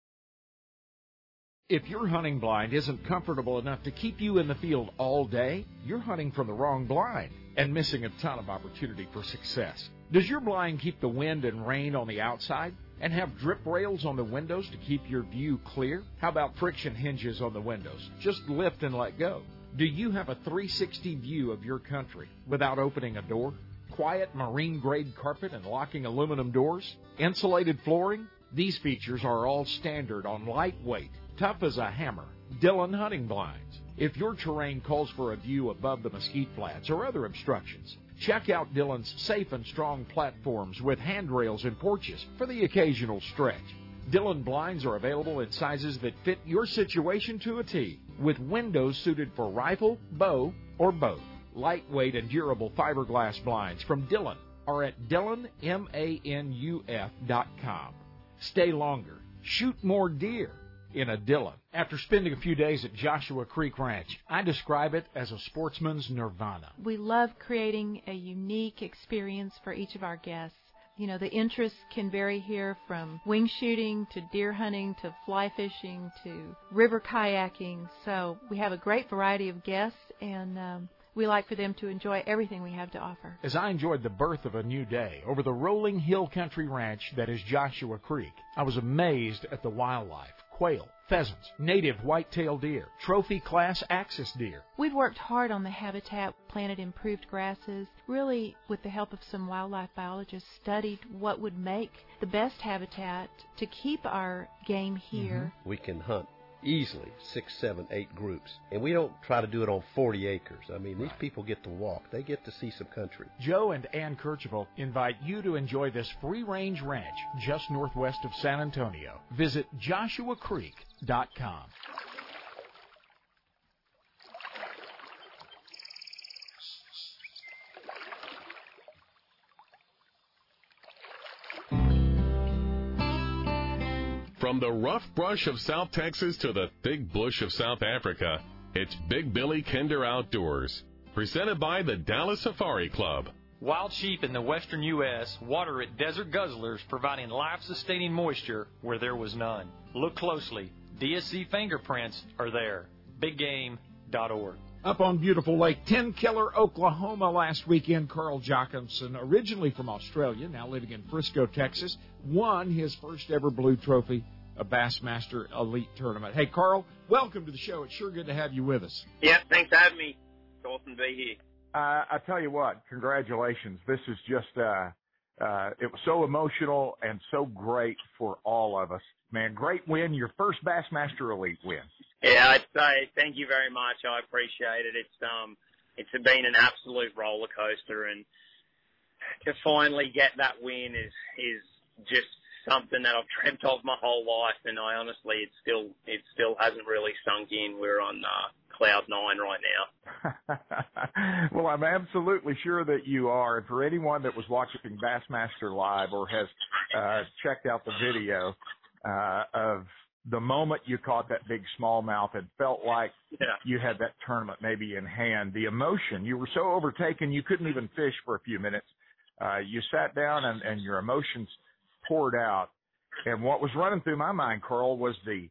If your hunting blind isn't comfortable enough to keep you in the field all day, you're hunting from the wrong blind and missing a ton of opportunity for success. Does your blind keep the wind and rain on the outside and have drip rails on the windows to keep your view clear? How about friction hinges on the windows? Just lift and let go. Do you have a 360 view of your country without opening a door? Quiet marine-grade carpet and locking aluminum doors? Insulated flooring? These features are all standard on lightweight, tough as a hammer Dillon hunting blinds. If your terrain calls for a view above the mesquite flats or other obstructions, check out Dillon's safe and strong platforms with handrails and porches for the occasional stretch. Dillon blinds are available in sizes that fit your situation to a T, with windows suited for rifle, bow, or both. Lightweight and durable fiberglass blinds from Dillon are at DillonManuf.com. Stay longer, shoot more deer in a Dillon. After spending a few days at Joshua Creek Ranch, I describe it as a sportsman's nirvana. We love creating a unique experience for each of our guests. You know, the interests can vary here from wing shooting to deer hunting to fly fishing to river kayaking. So we have a great variety of guests, and we like for them to enjoy everything we have to offer. As I enjoyed the birth of a new day over the rolling hill country ranch that is Joshua Creek, I was amazed at the wildlife, quail, pheasants, native white-tailed deer, trophy class axis deer. We've worked hard on the habitat, planted improved grasses, really with the help of some wildlife biologists studied what would make the best habitat to keep our game here. We can hunt easily 6, 7, 8 groups, and we don't try to do it on 40 acres. I mean, these people get to walk. They get to see some country. Joe and Ann Kercheval invite you to enjoy this free-range ranch just northwest of San Antonio. Visit JoshuaCreek.com. From the rough brush of South Texas to the thick bush of South Africa, it's Big Billy Kinder Outdoors, presented by the Dallas Safari Club. Wild sheep in the western U.S. water at desert guzzlers, providing life-sustaining moisture where there was none. Look closely. DSC fingerprints are there. BigGame.org. Up on beautiful Lake Tenkiller, Oklahoma last weekend, Carl Jockinson, originally from Australia, now living in Frisco, Texas, won his first ever Blue Trophy, a Bassmaster Elite Tournament. Hey, Carl, welcome to the show. It's sure good to have you with us. Yeah, thanks for having me. It's awesome to be here. I tell you what, congratulations. This is just, it was so emotional and so great for all of us. Man, great win, your first Bassmaster Elite win. Yeah, I'd say thank you very much. I appreciate it. It's been an absolute roller coaster, and to finally get that win is just something that I've dreamt of my whole life. And I honestly, it still hasn't really sunk in. We're on cloud 9 right now. Well, I'm absolutely sure that you are. And for anyone that was watching Bassmaster Live or has checked out the video of the moment you caught that big smallmouth and felt like you had that tournament maybe in hand, the emotion, you were so overtaken you couldn't even fish for a few minutes. You sat down and your emotions poured out. And what was running through my mind, Carl, was the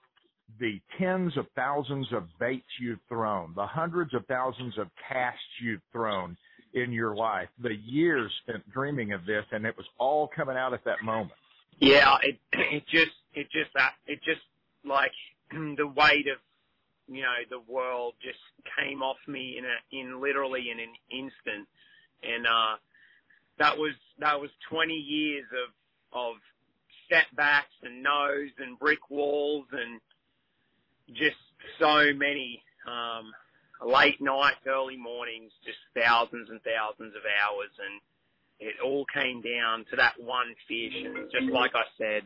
tens of thousands of baits you've thrown, the hundreds of thousands of casts you've thrown in your life, the years spent dreaming of this, and it was all coming out at that moment. Yeah, it just like the weight of, the world just came off me in literally in an instant. And, that was 20 years of setbacks and no's and brick walls and just so many, late nights, early mornings, just thousands and thousands of hours. And it all came down to that one fish. And just like I said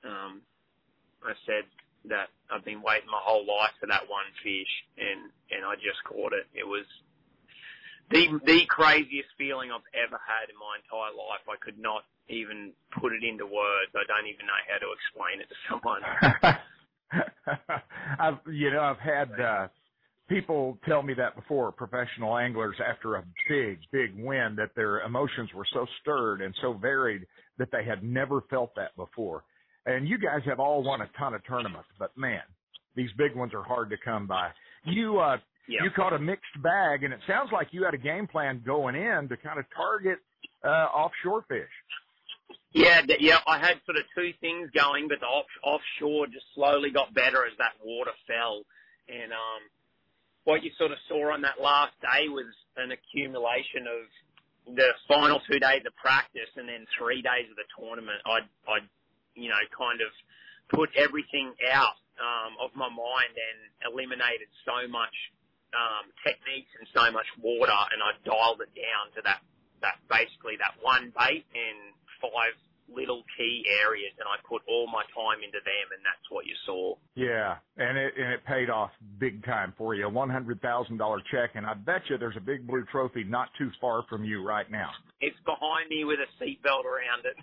that I've been waiting my whole life for that one fish, and I just caught it. It was the craziest feeling I've ever had in my entire life. I could not even put it into words. I don't even know how to explain it to someone. I've had people tell me that before, professional anglers, after a big win, that their emotions were so stirred and so varied that they had never felt that before. And you guys have all won a ton of tournaments, but man, these big ones are hard to come by. You caught a mixed bag, and it sounds like you had a game plan going in to kind of target offshore fish. Yeah, I had sort of two things going, but the offshore just slowly got better as that water fell. And what you sort of saw on that last day was an accumulation of the final 2 days of practice and then 3 days of the tournament. I'd kind of put everything out of my mind and eliminated so much techniques and so much water, and I dialed it down to that basically that one bait and 5 little key areas, and I put all my time into them, and that's what you saw. Yeah, and it paid off big time for you, a $100,000 check, and I bet you there's a big blue trophy not too far from you right now. It's behind me with a seatbelt around it.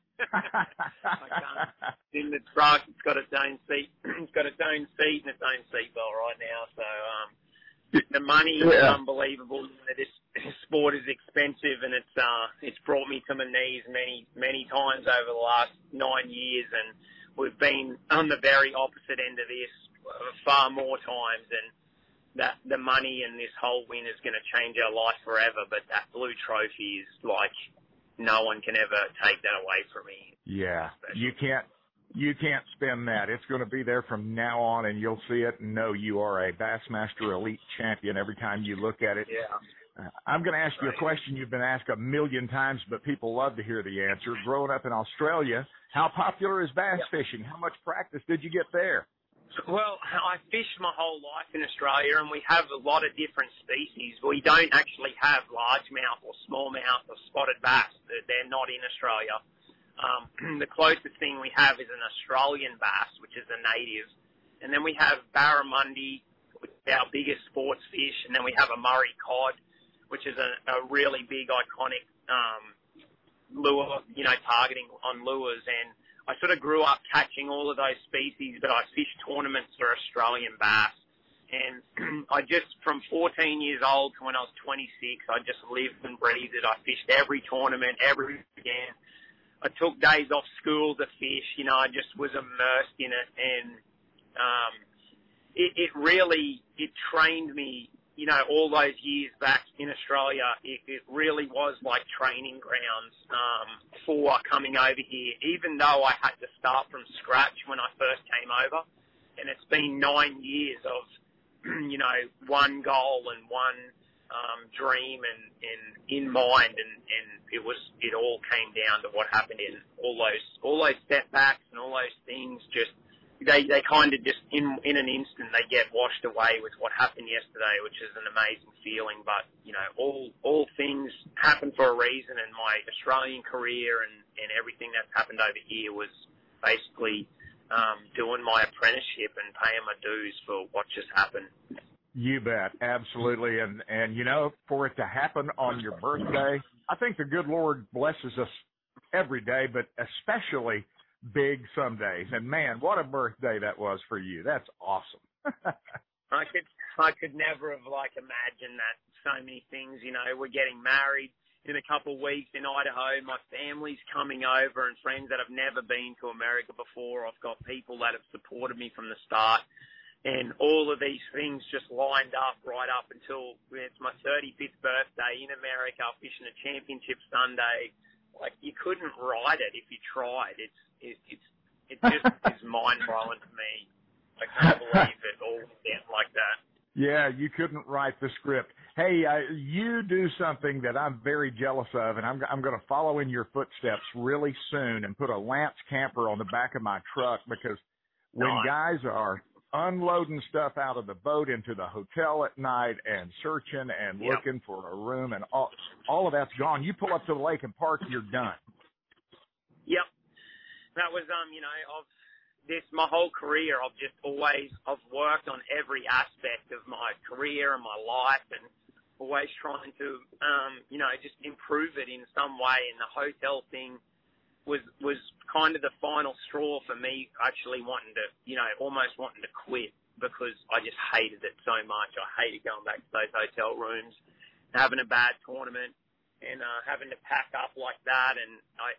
In the truck, it's got its own seat. It's got its own seat and its own seatbelt right now. So the money is unbelievable. This sport is expensive, and it's brought me to my knees many times over the last 9 years, and we've been on the very opposite end of this far more times. And that the money and this whole win is going to change our life forever. But that blue trophy is like, no one can ever take that away from me. Yeah, you You can't spin that. It's going to be there from now on, and you'll see it and know you are a Bassmaster Elite champion every time you look at it. Yeah. I'm going to ask you a question you've been asked a million times, but people love to hear the answer. Growing up in Australia, how popular is bass fishing? How much practice did you get there? Well, I fished my whole life in Australia, and we have a lot of different species. We don't actually have largemouth or smallmouth or spotted bass. They're not in Australia. The closest thing we have is an Australian bass, which is a native. And then we have barramundi, which is our biggest sports fish, and then we have a Murray cod, which is a really big, iconic lure, targeting on lures. And I sort of grew up catching all of those species, but I fished tournaments for Australian bass. And I just, from 14 years old to when I was 26, I just lived and breathed it. I fished every tournament, every weekend. I took days off school to fish. I just was immersed in it. And it really trained me, all those years back in Australia. It really was like training grounds for coming over here, even though I had to start from scratch when I first came over. And it's been 9 years of, one goal and one dream and in mind, and it all came down to what happened in all those setbacks and all those things. Just they kind of just in an instant they get washed away with what happened yesterday, which is an amazing feeling. But all things happen for a reason, and my Australian career and everything that's happened over here was basically doing my apprenticeship and paying my dues for what just happened. You bet. Absolutely. And for it to happen on your birthday, I think the good Lord blesses us every day, but especially big some days. And man, what a birthday that was for you. That's awesome. I could never have imagined that so many things. We're getting married in a couple of weeks in Idaho. My family's coming over and friends that have never been to America before. I've got people that have supported me from the start. And all of these things just lined up right up until it's my 35th birthday in America, fishing a championship Sunday. You couldn't ride it if you tried. It just is mind-blowing to me. I can't believe it all went down like that. Yeah, you couldn't write the script. Hey, you do something that I'm very jealous of, and I'm going to follow in your footsteps really soon and put a Lance camper on the back of my truck, because when guys are unloading stuff out of the boat into the hotel at night and searching and looking for a room, and all of that's gone. You pull up to the lake and park, you're done. Yep. That was, my whole career, I've worked on every aspect of my career and my life, and always trying to, just improve it in some way. And the hotel thing was kind of the final straw for me, actually wanting to, almost wanting to quit, because I just hated it so much. I hated going back to those hotel rooms, having a bad tournament, and having to pack up like that. And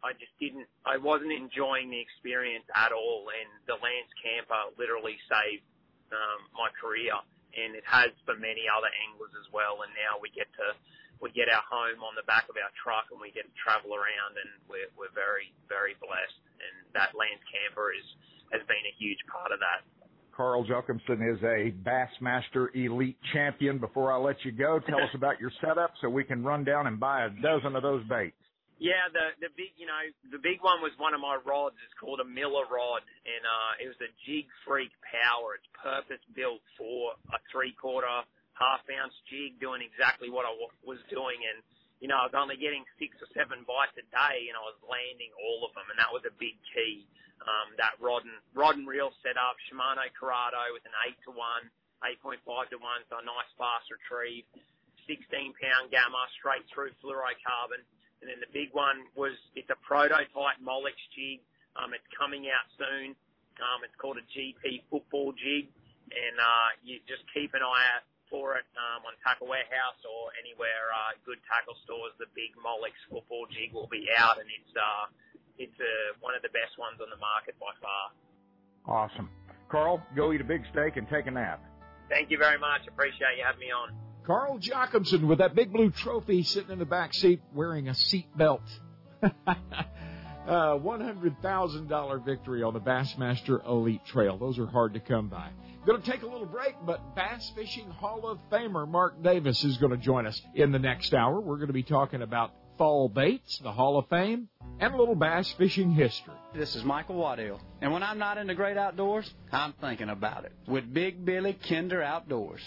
I wasn't enjoying the experience at all. And the Lance camper literally saved my career, and it has for many other anglers as well. And now we get our home on the back of our truck, and we get to travel around, and we're very, very blessed. And that Lance camper has been a huge part of that. Carl Jocumsen is a Bassmaster Elite champion. Before I let you go, tell us about your setup so we can run down and buy a dozen of those baits. Yeah, the big one was one of my rods. It's called a Miller rod, and it was a Jig Freak Power. It's purpose built for a 3/4 half-ounce jig, doing exactly what I was doing. And I was only getting 6 or 7 bites a day, and I was landing all of them, and that was a big key. That rod and reel setup, Shimano Corrado with an 8-to-1, 8.5-to-1, so a nice fast retrieve, 16-pound gamma, straight through fluorocarbon. And then the big one it's a prototype Molex jig. It's coming out soon. It's called a GT football jig, and you just keep an eye out for it on Tackle Warehouse or anywhere good tackle stores. The big Molex football jig will be out, and it's one of the best ones on the market by far. Awesome. Carl, go eat a big steak and take a nap. Thank you very much. Appreciate you having me on. Carl Jocumsen with that big blue trophy sitting in the back seat wearing a seat belt. $100,000 victory on the Bassmaster Elite Trail. Those are hard to come by. Going to take a little break, but Bass Fishing Hall of Famer Mark Davis is going to join us in the next hour. We're going to be talking about fall baits, the Hall of Fame, and a little bass fishing history. This is Michael Waddell, and when I'm not in the great outdoors, I'm thinking about it with Big Billy Kinder Outdoors.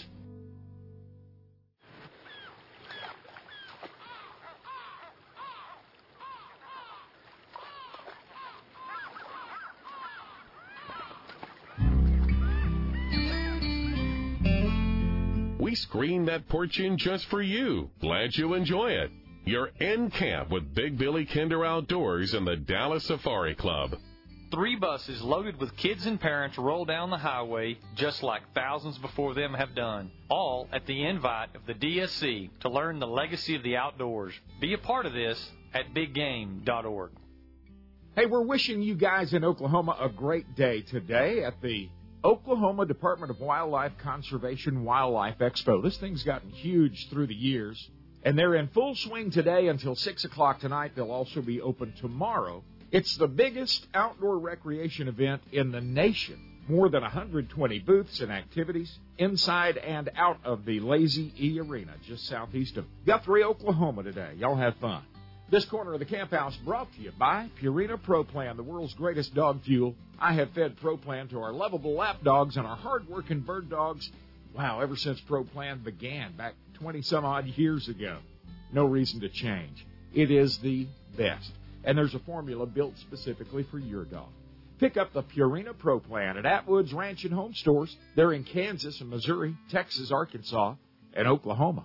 We screened that porch in just for you. Glad you enjoy it. You're in camp with Big Billy Kinder Outdoors and the Dallas Safari Club. 3 buses loaded with kids and parents roll down the highway just like thousands before them have done, all at the invite of the DSC to learn the legacy of the outdoors. Be a part of this at biggame.org. Hey, we're wishing you guys in Oklahoma a great day today at the Oklahoma Department of Wildlife Conservation Wildlife Expo. This thing's gotten huge through the years, and they're in full swing today until 6 o'clock tonight. They'll also be open tomorrow. It's the biggest outdoor recreation event in the nation. More than 120 booths and activities inside and out of the Lazy E Arena, just southeast of Guthrie, Oklahoma today. Y'all have fun. This corner of the Camp House brought to you by Purina Pro Plan, the world's greatest dog fuel. I have fed Pro Plan to our lovable lap dogs and our hard-working bird dogs, wow, ever since Pro Plan began back 20-some-odd years ago. No reason to change. It is the best. And there's a formula built specifically for your dog. Pick up the Purina Pro Plan at Atwood's Ranch and Home Stores. They're in Kansas and Missouri, Texas, Arkansas, and Oklahoma.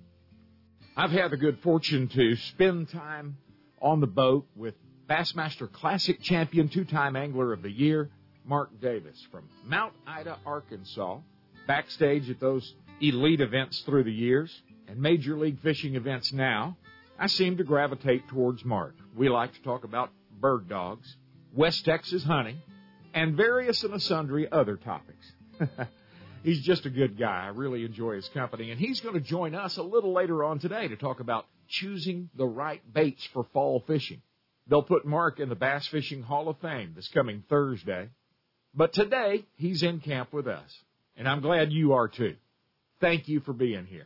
I've had the good fortune to spend time on the boat with Bassmaster Classic champion, 2-time Angler of the Year, Mark Davis from Mount Ida, Arkansas. Backstage at those elite events through the years and Major League Fishing events now, I seem to gravitate towards Mark. We like to talk about bird dogs, West Texas hunting, and various and sundry other topics. He's just a good guy. I really enjoy his company. And he's going to join us a little later on today to talk about choosing the right baits for fall fishing. They'll put Mark in the Bass Fishing Hall of Fame this coming Thursday. But today, he's in camp with us. And I'm glad you are too. Thank you for being here.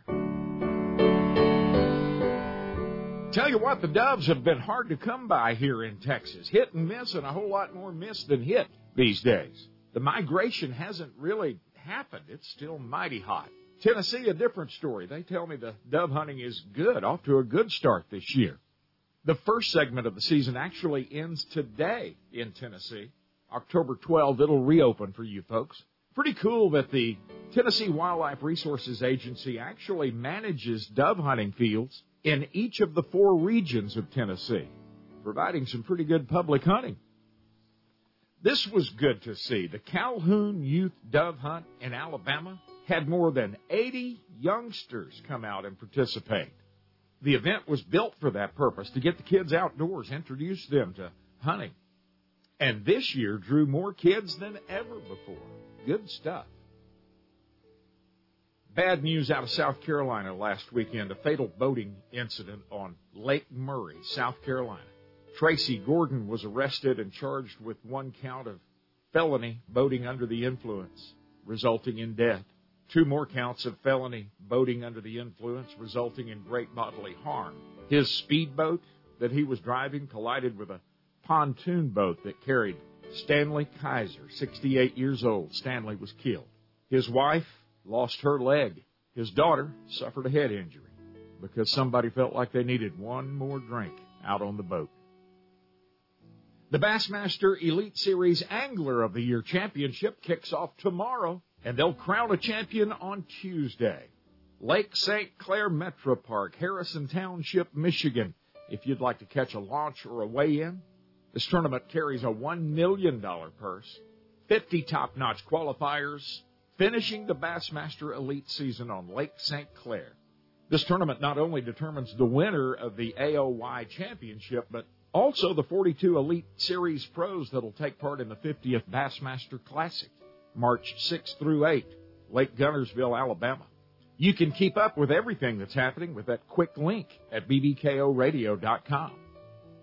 Tell you what, the doves have been hard to come by here in Texas. Hit and miss, and a whole lot more miss than hit these days. The migration hasn't really happened. It's still mighty hot. Tennessee, a different story. They tell me the dove hunting is good, off to a good start this year. The first segment of the season actually ends today in Tennessee. October 12th, it'll reopen for you folks. Pretty cool that the Tennessee Wildlife Resources Agency actually manages dove hunting fields in each of the 4 regions of Tennessee, providing some pretty good public hunting. This was good to see. The Calhoun Youth Dove Hunt in Alabama had more than 80 youngsters come out and participate. The event was built for that purpose, to get the kids outdoors, introduce them to hunting. And this year drew more kids than ever before. Good stuff. Bad news out of South Carolina last weekend, a fatal boating incident on Lake Murray, South Carolina. Tracy Gordon was arrested and charged with 1 count of felony boating under the influence, resulting in death. 2 more counts of felony boating under the influence, resulting in great bodily harm. His speedboat that he was driving collided with a pontoon boat that carried Stanley Kaiser, 68 years old. Stanley was killed. His wife lost her leg. His daughter suffered a head injury because somebody felt like they needed one more drink out on the boat. The Bassmaster Elite Series Angler of the Year Championship kicks off tomorrow, and they'll crown a champion on Tuesday. Lake St. Clair Metro Park, Harrison Township, Michigan. If you'd like to catch a launch or a weigh-in, this tournament carries a $1 million purse, 50 top-notch qualifiers, finishing the Bassmaster Elite season on Lake St. Clair. This tournament not only determines the winner of the AOY Championship, but also the 42 Elite Series pros that will take part in the 50th Bassmaster Classic, March 6th through 8th, Lake Guntersville, Alabama. You can keep up with everything that's happening with that quick link at bbkoradio.com.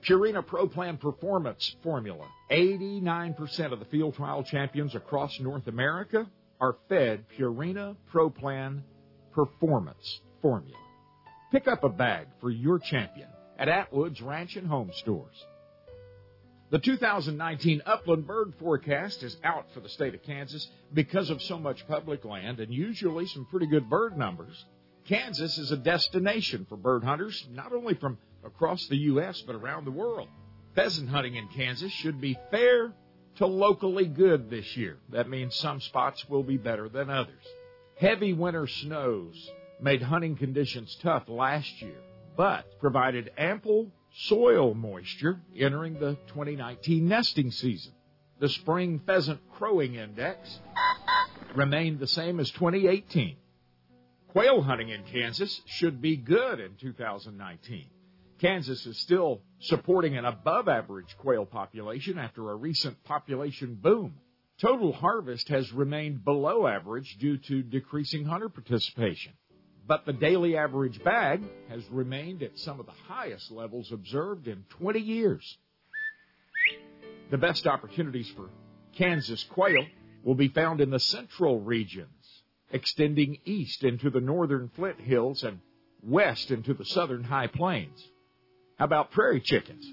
Purina Pro Plan Performance Formula. 89% of the field trial champions across North America are fed Purina Pro Plan Performance Formula. Pick up a bag for your champion at Atwood's Ranch and Home Stores. The 2019 Upland Bird Forecast is out for the state of Kansas because of so much public land and usually some pretty good bird numbers. Kansas is a destination for bird hunters, not only from across the U.S., but around the world. Pheasant hunting in Kansas should be fair to locally good this year. That means some spots will be better than others. Heavy winter snows made hunting conditions tough last year, but provided ample soil moisture entering the 2019 nesting season. The spring pheasant crowing index remained the same as 2018. Quail hunting in Kansas should be good in 2019. Kansas is still supporting an above-average quail population after a recent population boom. Total harvest has remained below average due to decreasing hunter participation. But the daily average bag has remained at some of the highest levels observed in 20 years. The best opportunities for Kansas quail will be found in the central regions, extending east into the northern Flint Hills and west into the southern High Plains. How about prairie chickens?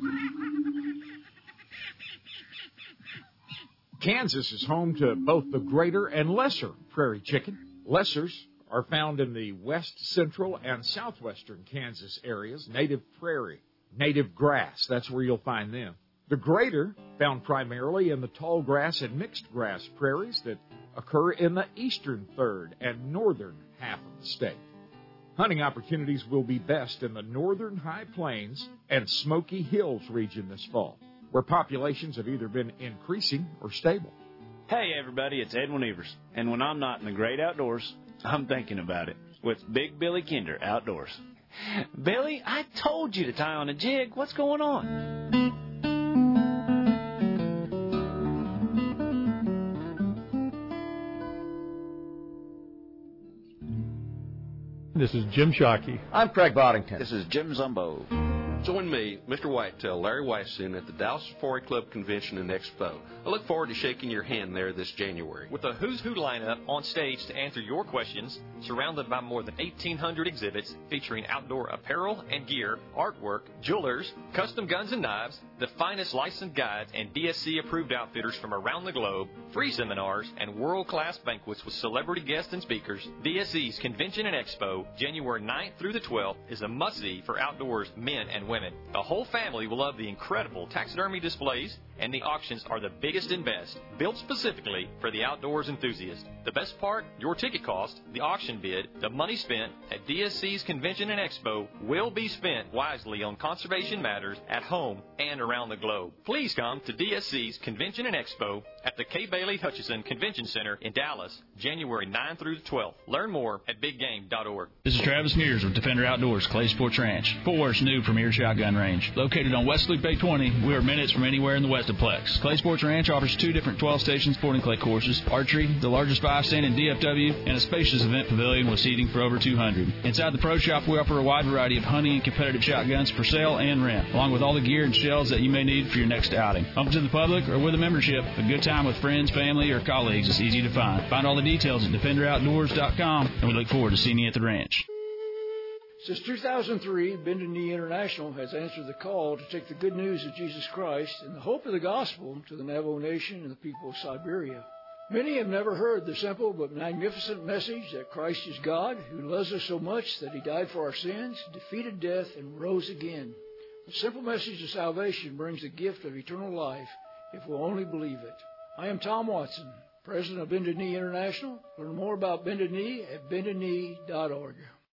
Kansas is home to both the greater and lesser prairie chicken. Lessers are found in the west central and southwestern Kansas areas, native prairie, native grass. That's where you'll find them. The greater, found primarily in the tall grass and mixed grass prairies that occur in the eastern third and northern half of the state. Hunting opportunities will be best in the northern High Plains and Smoky Hills region this fall, where populations have either been increasing or stable. Hey, everybody, it's Edwin Evers. And when I'm not in the great outdoors, I'm thinking about it with Big Billy Kinder Outdoors. Billy, I told you to tie on a jig. What's going on? This is Jim Shockey. I'm Craig Boddington. This is Jim Zumbo. Join me, Mr. Whitetail, Larry Weishuhn, at the Dallas Safari Club Convention and Expo. I look forward to shaking your hand there this January. With a who's who lineup on stage to answer your questions, surrounded by more than 1,800 exhibits featuring outdoor apparel and gear, artwork, jewelers, custom guns and knives, the finest licensed guides and DSC-approved outfitters from around the globe, free seminars, and world-class banquets with celebrity guests and speakers, DSC's Convention and Expo, January 9th through the 12th, is a must-see for outdoors men and women. The whole family will love the incredible taxidermy displays, and the auctions are the biggest and best, built specifically for the outdoors enthusiast. The best part, your ticket cost, the auction bid, the money spent at DSC's Convention and Expo will be spent wisely on conservation matters at home and around the globe. Please come to DSC's Convention and Expo at the Kay Bailey Hutchison Convention Center in Dallas, January 9th through the 12th. Learn more at biggame.org. This is Travis Mears with Defender Outdoors, Clay Sports Ranch, Fort Worth's new premier shotgun range. Located on West Loop Bay 20, we are minutes from anywhere in the Westaplex. Clay Sports Ranch offers 2 different 12-station sporting clay courses, archery, the largest 5-stand in DFW, and a spacious event pavilion with seating for over 200. Inside the pro shop, we offer a wide variety of hunting and competitive shotguns for sale and rent, along with all the gear and shells that you may need for your next outing. Open to the public or with a membership, a good time with friends, family, or colleagues is easy to find. Find all the details at DefenderOutdoors.com, and we look forward to seeing you at the ranch. Since 2003, Bended Knee International has answered the call to take the good news of Jesus Christ and the hope of the gospel to the Navajo Nation and the people of Siberia. Many have never heard the simple but magnificent message that Christ is God, who loves us so much that he died for our sins, defeated death, and rose again. The simple message of salvation brings the gift of eternal life if we'll only believe it. I am Tom Watson, president of Bended Knee International. Learn more about Bended Knee at bendedknee.org.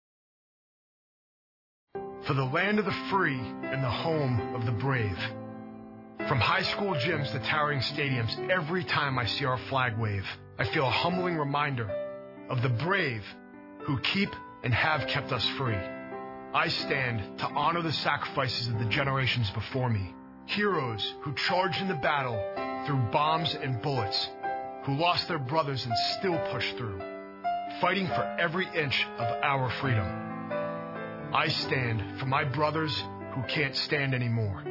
For the land of the free and the home of the brave. From high school gyms to towering stadiums, every time I see our flag wave, I feel a humbling reminder of the brave who keep and have kept us free. I stand to honor the sacrifices of the generations before me. Heroes who charged into battle through bombs and bullets, who lost their brothers and still pushed through, fighting for every inch of our freedom. I stand for my brothers who can't stand anymore.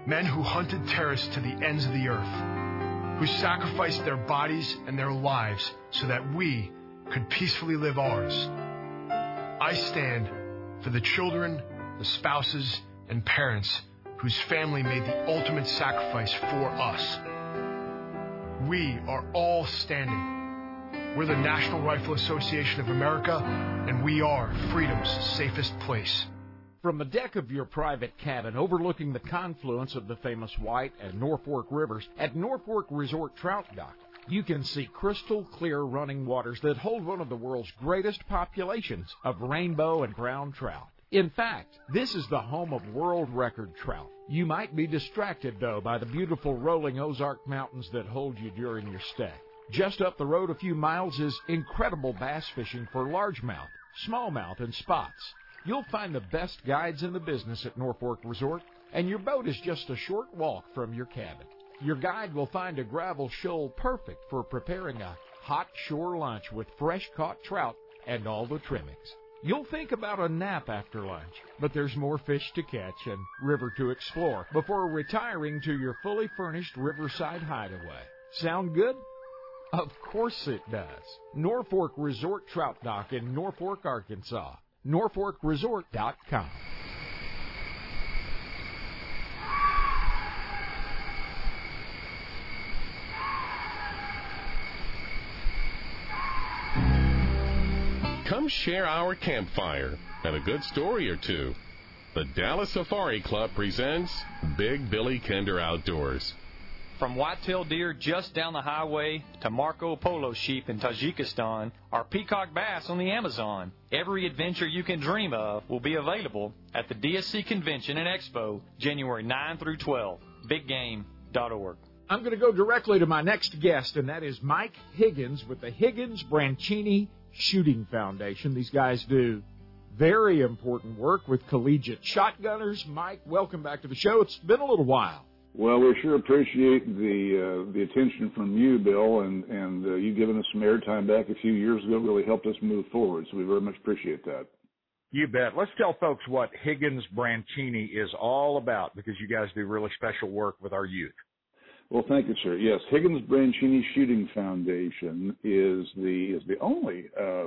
Men who hunted terrorists to the ends of the earth, who sacrificed their bodies and their lives so that we could peacefully live ours. I stand for the children, the spouses, and parents whose family made the ultimate sacrifice for us. We are all standing. We're the National Rifle Association of America, and we are freedom's safest place. From the deck of your private cabin overlooking the confluence of the famous White and Norfork rivers at Norfork Resort Trout Dock, you can see crystal clear running waters that hold one of the world's greatest populations of rainbow and brown trout. In fact, this is the home of world record trout. You might be distracted, though, by the beautiful rolling Ozark Mountains that hold you during your stay. Just up the road a few miles is incredible bass fishing for largemouth, smallmouth, and spots. You'll find the best guides in the business at Norfork Resort, and your boat is just a short walk from your cabin. Your guide will find a gravel shoal perfect for preparing a hot shore lunch with fresh-caught trout and all the trimmings. You'll think about a nap after lunch, but there's more fish to catch and river to explore before retiring to your fully furnished riverside hideaway. Sound good? Of course it does. Norfork Resort Trout Dock in Norfork, Arkansas. NorforkResort.com. Come share our campfire and a good story or two. The Dallas Safari Club presents Big Billy Kinder Outdoors. From whitetail deer just down the highway to Marco Polo sheep in Tajikistan or peacock bass on the Amazon, every adventure you can dream of will be available at the DSC Convention and Expo, January 9 through 12, biggame.org. I'm going to go directly to my next guest, and that is Mike Higgins with the Higgins Branchini Shooting Foundation. These guys do very important work with collegiate shotgunners. Mike, welcome back to the show. It's been a little while. Well, we sure appreciate the attention from you, Bill, and you giving us some airtime back a few years ago really helped us move forward, so we very much appreciate that. You bet. Let's tell folks what Higgins Branchini is all about, because you guys do really special work with our youth. Well, thank you, sir. Yes, Higgins Branchini Shooting Foundation is the only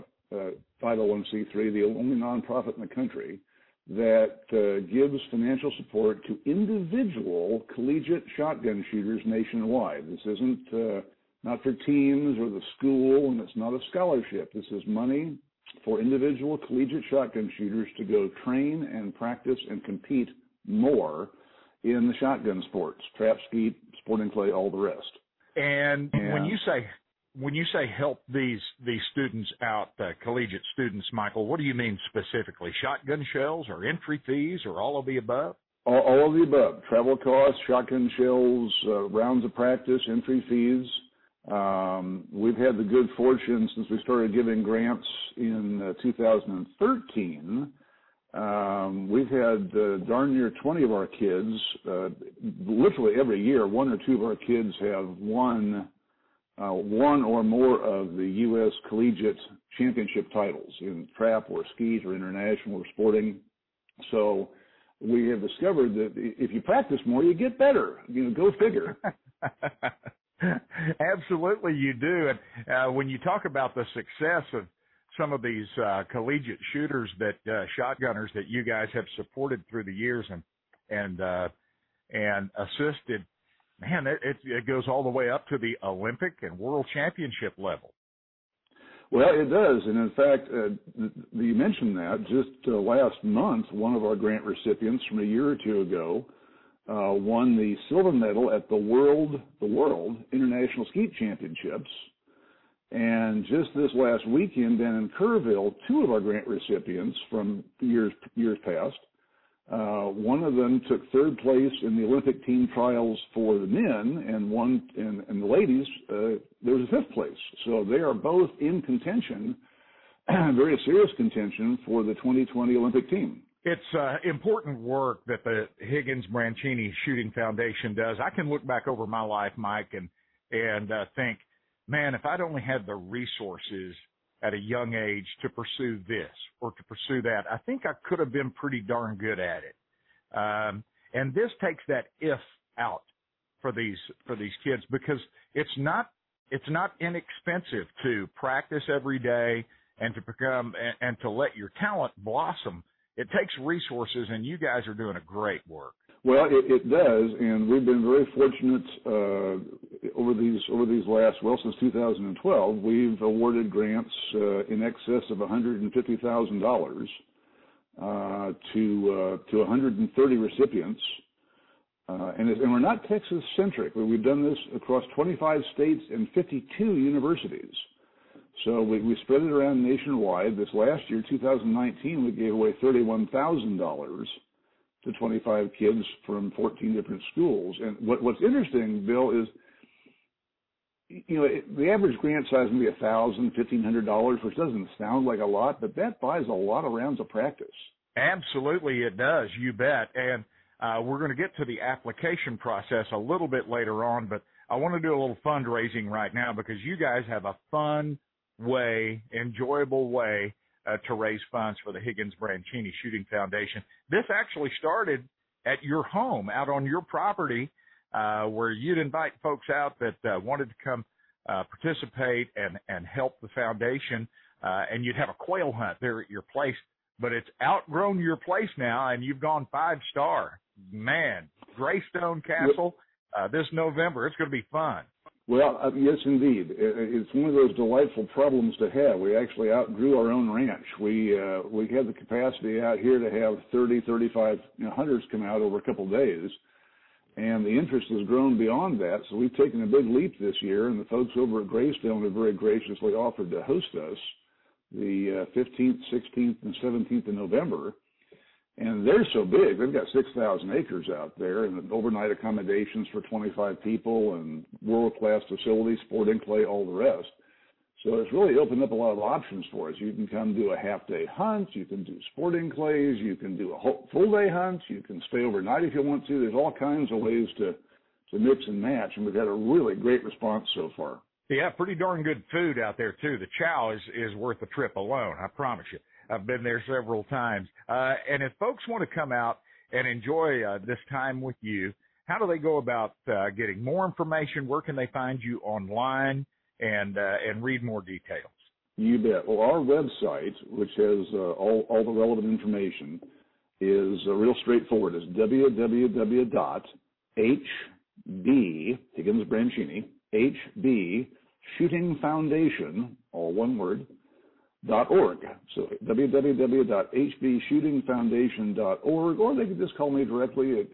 501c3, the only nonprofit in the country that gives financial support to individual collegiate shotgun shooters nationwide. This isn't not for teams or the school, and it's not a scholarship. This is money for individual collegiate shotgun shooters to go train and practice and compete more in the shotgun sports, trap, skeet, sporting clay, all the rest. And when you say help these students out, collegiate students, Michael, what do you mean specifically? Shotgun shells or entry fees or all of the above? All of the above. Travel costs, shotgun shells, rounds of practice, entry fees. We've had the good fortune since we started giving grants in 2013. We've had darn near 20 of our kids, literally every year, one or two of our kids have won one or more of the U.S. collegiate championship titles in trap or skeet or international or sporting. So we have discovered that if you practice more, you get better. Go figure. Absolutely, you do. And when you talk about the success of some of these collegiate shooters, that shotgunners that you guys have supported through the years and assisted, man, it goes all the way up to the Olympic and World Championship level. Well, it does. And in fact, you mentioned that just last month, one of our grant recipients from a year or two ago won the silver medal at the World International Skeet Championships. And just this last weekend down in Kerrville, two of our grant recipients from years past, one of them took third place in the Olympic team trials for the men, and the ladies, there was a fifth place. So they are both in contention, very serious contention, for the 2020 Olympic team. It's important work that the Higgins Branchini Shooting Foundation does. I can look back over my life, Mike, and think, man, if I'd only had the resources at a young age to pursue this or to pursue that, I think I could have been pretty darn good at it. And this takes that if out for these kids, because it's not inexpensive to practice every day and to become and to let your talent blossom. It takes resources, and you guys are doing a great work. Well, it does, and we've been very fortunate over these last, since 2012, we've awarded grants in excess of $150,000 to 130 recipients. And we're not Texas-centric. We've done this across 25 states and 52 universities. So we spread it around nationwide. This last year, 2019, we gave away $31,000 to 25 kids from 14 different schools. And what's interesting, Bill, is the average grant size can be $1,000, $1,500, which doesn't sound like a lot, but that buys a lot of rounds of practice. Absolutely, it does. You bet. And we're going to get to the application process a little bit later on, but I want to do a little fundraising right now because you guys have a fun way, enjoyable way to raise funds for the Higgins Branchini Shooting Foundation. This actually started at your home, out on your property, where you'd invite folks out that wanted to come participate and help the foundation, and you'd have a quail hunt there at your place. But it's outgrown your place now, and you've gone 5-star. Man, Greystone Castle, this November, it's going to be fun. Well, yes, indeed. It's one of those delightful problems to have. We actually outgrew our own ranch. We had the capacity out here to have 30, 35 hunters come out over a couple of days, and the interest has grown beyond that. So we've taken a big leap this year, and the folks over at Greystone have very graciously offered to host us the 15th, 16th, and 17th of November. And they're so big. They've got 6,000 acres out there and overnight accommodations for 25 people and world-class facilities, sporting clay, all the rest. So it's really opened up a lot of options for us. You can come do a half-day hunt. You can do sporting clays. You can do a full-day hunt. You can stay overnight if you want to. There's all kinds of ways to mix and match, and we've had a really great response so far. Yeah, pretty darn good food out there, too. The chow is worth a trip alone, I promise you. I've been there several times. And if folks want to come out and enjoy this time with you, how do they go about getting more information? Where can they find you online and read more details? You bet. Well, our website, which has all the relevant information, is real straightforward. It's www.hb, Higgins Branchini, HB Shooting Foundation, all one word, .org. So www.hbshootingfoundation.org, or they can just call me directly at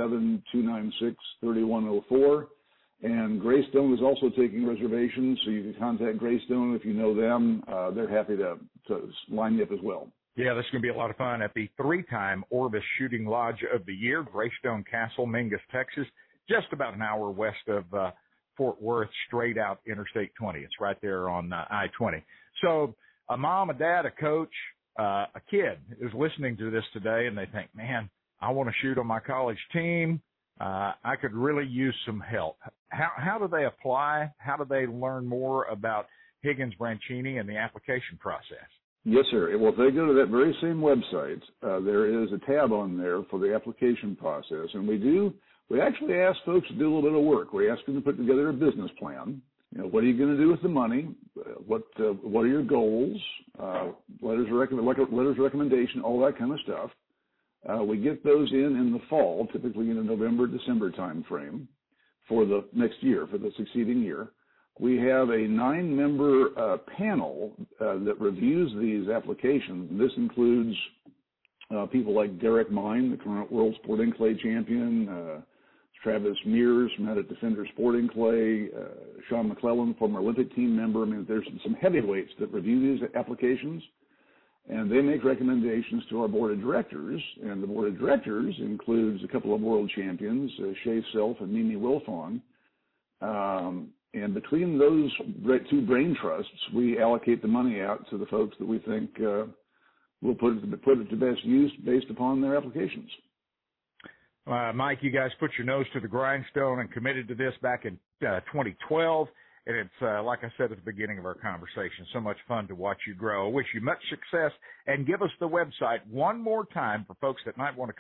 817-296-3104. And Greystone is also taking reservations, so you can contact Greystone if you know them. They're happy to line you up as well. Yeah, this is going to be a lot of fun at the 3-time Orbis Shooting Lodge of the Year, Greystone Castle, Mingus, Texas, just about an hour west of Fort Worth, straight out Interstate 20. It's right there on I-20. So a mom, a dad, a coach, a kid is listening to this today, and they think, man, I want to shoot on my college team. I could really use some help. How do they apply? How do they learn more about Higgins Branchini and the application process? Yes, sir. Well, if they go to that very same website, there is a tab on there for the application process, and we actually ask folks to do a little bit of work. We ask them to put together a business plan. What are you going to do with the money? What are your goals? Letters of recommendation, all that kind of stuff. We get those in the fall, typically in the November, December time frame for the next year, for the succeeding year. We have a 9-member panel that reviews these applications. And this includes people like Derek Mine, the current world sporting clay champion, Travis Mears from out at Defender Sporting Clay, Sean McClellan, former Olympic team member. I mean, there's some heavyweights that review these applications, and they make recommendations to our board of directors. And the board of directors includes a couple of world champions, Shay Self and Mimi Wilfong. And between those 2 brain trusts, we allocate the money out to the folks that we think will put it to best use based upon their applications. Mike, you guys put your nose to the grindstone and committed to this back in 2012. And it's, like I said at the beginning of our conversation, so much fun to watch you grow. I wish you much success. And give us the website one more time for folks that might want to come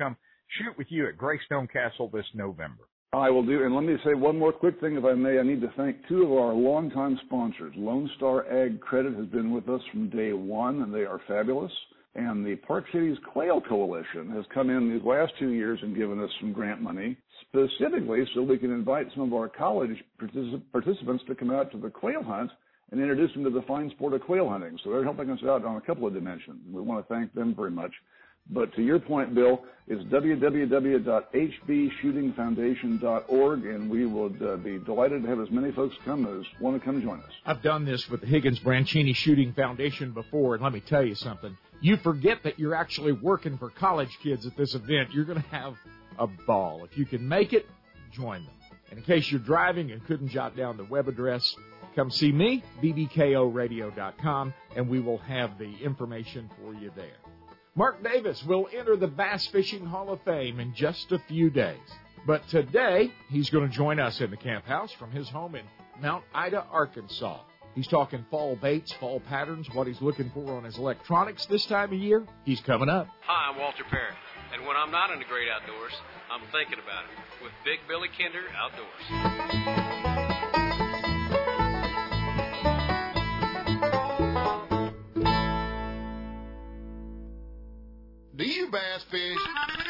shoot with you at Greystone Castle this November. I will do. And let me say one more quick thing, if I may. I need to thank two of our longtime sponsors. Lone Star Ag Credit has been with us from day one, and they are fabulous. And the Park Cities Quail Coalition has come in these last 2 years and given us some grant money, specifically so we can invite some of our college participants to come out to the quail hunt and introduce them to the fine sport of quail hunting. So they're helping us out on a couple of dimensions. We want to thank them very much. But to your point, Bill, it's www.hbshootingfoundation.org, and we would be delighted to have as many folks come as want to come join us. I've done this with the Higgins Branchini Shooting Foundation before, and let me tell you something. You forget that you're actually working for college kids at this event. You're going to have a ball. If you can make it, join them. And in case you're driving and couldn't jot down the web address, come see me, bbkoradio.com, and we will have the information for you there. Mark Davis will enter the Bass Fishing Hall of Fame in just a few days. But today, he's going to join us in the camp house from his home in Mount Ida, Arkansas. He's talking fall baits, fall patterns, what he's looking for on his electronics this time of year. He's coming up. Hi, I'm Walter Perry, and when I'm not in the great outdoors, I'm thinking about it with Big Billy Kinder Outdoors. Do you bass fish?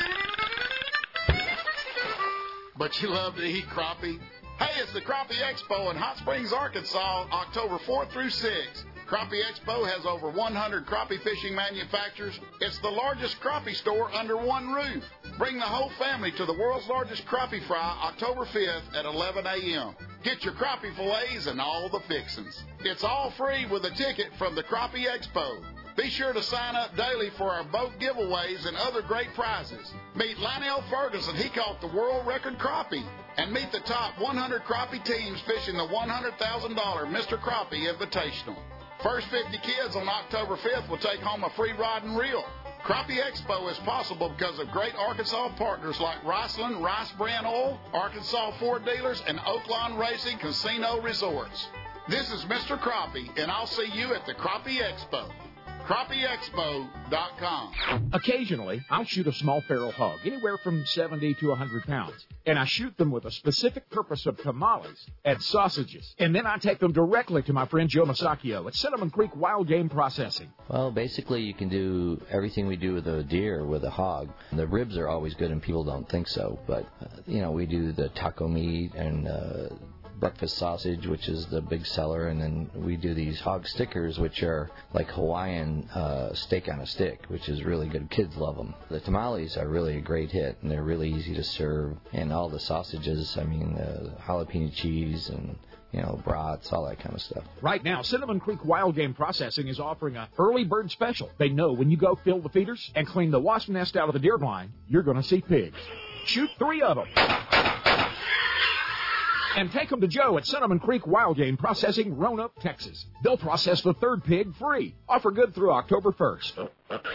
But you love to eat crappie? Hey, it's the Crappie Expo in Hot Springs, Arkansas, October 4th through 6th. Crappie Expo has over 100 crappie fishing manufacturers. It's the largest crappie store under one roof. Bring the whole family to the world's largest crappie fry October 5th at 11 a.m. Get your crappie fillets and all the fixings. It's all free with a ticket from the Crappie Expo. Be sure to sign up daily for our boat giveaways and other great prizes. Meet Lionel Ferguson, he caught the world record crappie. And meet the top 100 crappie teams fishing the $100,000 Mr. Crappie Invitational. First 50 kids on October 5th will take home a free rod and reel. Crappie Expo is possible because of great Arkansas partners like Riceland, Rice Brand Oil, Arkansas Ford Dealers, and Oaklawn Racing Casino Resorts. This is Mr. Crappie, and I'll see you at the Crappie Expo. CrappieExpo.com. Occasionally, I'll shoot a small feral hog, anywhere from 70 to 100 pounds. And I shoot them with a specific purpose of tamales and sausages. And then I take them directly to my friend Joe Masacchio at Cinnamon Creek Wild Game Processing. Well, basically, you can do everything we do with a deer with a hog. The ribs are always good, and people don't think so. But, we do the taco meat and breakfast sausage, which is the big seller, and then we do these hog stickers, which are like Hawaiian steak on a stick, which is really good. Kids love them. The tamales are really a great hit, and they're really easy to serve. And all the sausages, jalapeno cheese and brats, all that kind of stuff. Right now, Cinnamon Creek Wild Game Processing is offering a early bird special. They know when you go fill the feeders and clean the wasp nest out of the deer blind, you're going to see pigs. Shoot 3 of them. And take them to Joe at Cinnamon Creek Wild Game Processing, Roanoke, Texas. They'll process the 3rd pig free. Offer good through October 1st.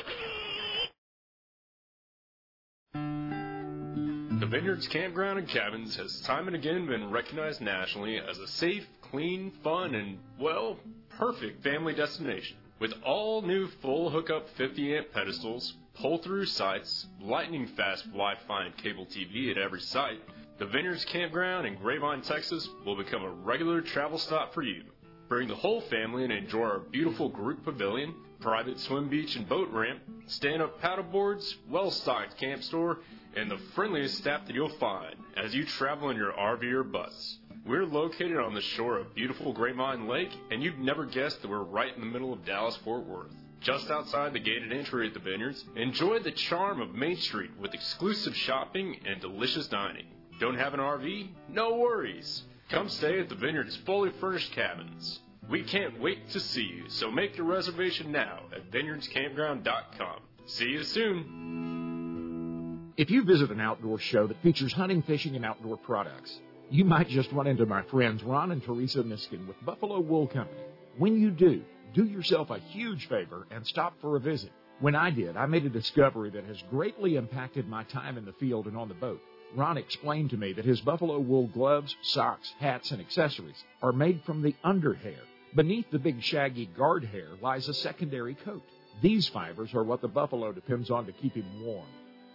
The Vineyards Campground and Cabins has time and again been recognized nationally as a safe, clean, fun, and, perfect family destination. With all new full hookup 50-amp pedestals, pull-through sites, lightning-fast Wi-Fi and cable TV at every site, the Vineyards Campground in Grapevine, Texas will become a regular travel stop for you. Bring the whole family and enjoy our beautiful group pavilion, private swim beach and boat ramp, stand-up paddleboards, well-stocked camp store, and the friendliest staff that you'll find as you travel in your RV or bus. We're located on the shore of beautiful Grapevine Lake, and you'd never guess that we're right in the middle of Dallas-Fort Worth. Just outside the gated entry at the Vineyards, enjoy the charm of Main Street with exclusive shopping and delicious dining. Don't have an RV? No worries. Come stay at the Vineyard's fully furnished cabins. We can't wait to see you, so make your reservation now at vineyardscampground.com. See you soon. If you visit an outdoor show that features hunting, fishing, and outdoor products, you might just run into my friends Ron and Teresa Miskin with Buffalo Wool Company. When you do yourself a huge favor and stop for a visit. When I did, I made a discovery that has greatly impacted my time in the field and on the boat. Ron explained to me that his buffalo wool gloves, socks, hats, and accessories are made from the underhair. Beneath the big shaggy guard hair lies a secondary coat. These fibers are what the buffalo depends on to keep him warm.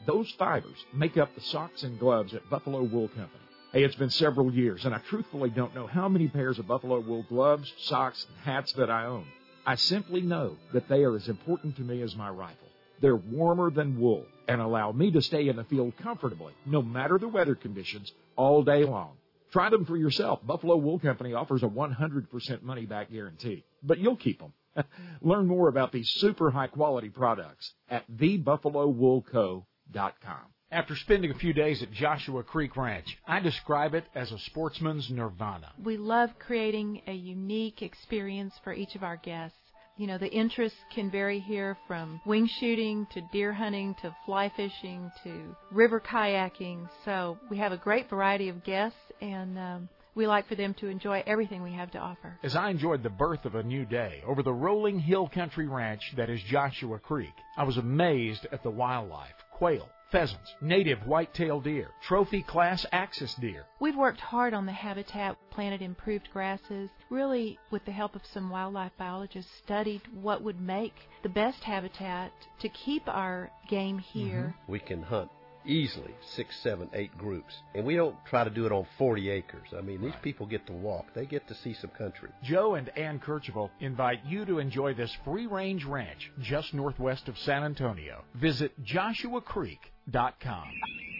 Those fibers make up the socks and gloves at Buffalo Wool Company. Hey, it's been several years, and I truthfully don't know how many pairs of Buffalo Wool gloves, socks, and hats that I own. I simply know that they are as important to me as my rifle. They're warmer than wool and allow me to stay in the field comfortably, no matter the weather conditions, all day long. Try them for yourself. Buffalo Wool Company offers a 100% money-back guarantee, but you'll keep them. Learn more about these super high-quality products at thebuffalowoolco.com. After spending a few days at Joshua Creek Ranch, I describe it as a sportsman's nirvana. We love creating a unique experience for each of our guests. You know, the interests can vary here from wing shooting to deer hunting to fly fishing to river kayaking. So we have a great variety of guests, and we like for them to enjoy everything we have to offer. As I enjoyed the birth of a new day over the rolling hill country ranch that is Joshua Creek, I was amazed at the wildlife: quail, pheasants, native white-tailed deer, trophy class axis deer. We've worked hard on the habitat, planted improved grasses, really with the help of some wildlife biologists, studied what would make the best habitat to keep our game here. We can hunt easily 6, 7, 8 groups. And we don't try to do it on 40 acres. I mean, these people get to walk. They get to see some country. Joe and Ann Kercheval invite you to enjoy this free-range ranch just northwest of San Antonio. Visit JoshuaCreek.com.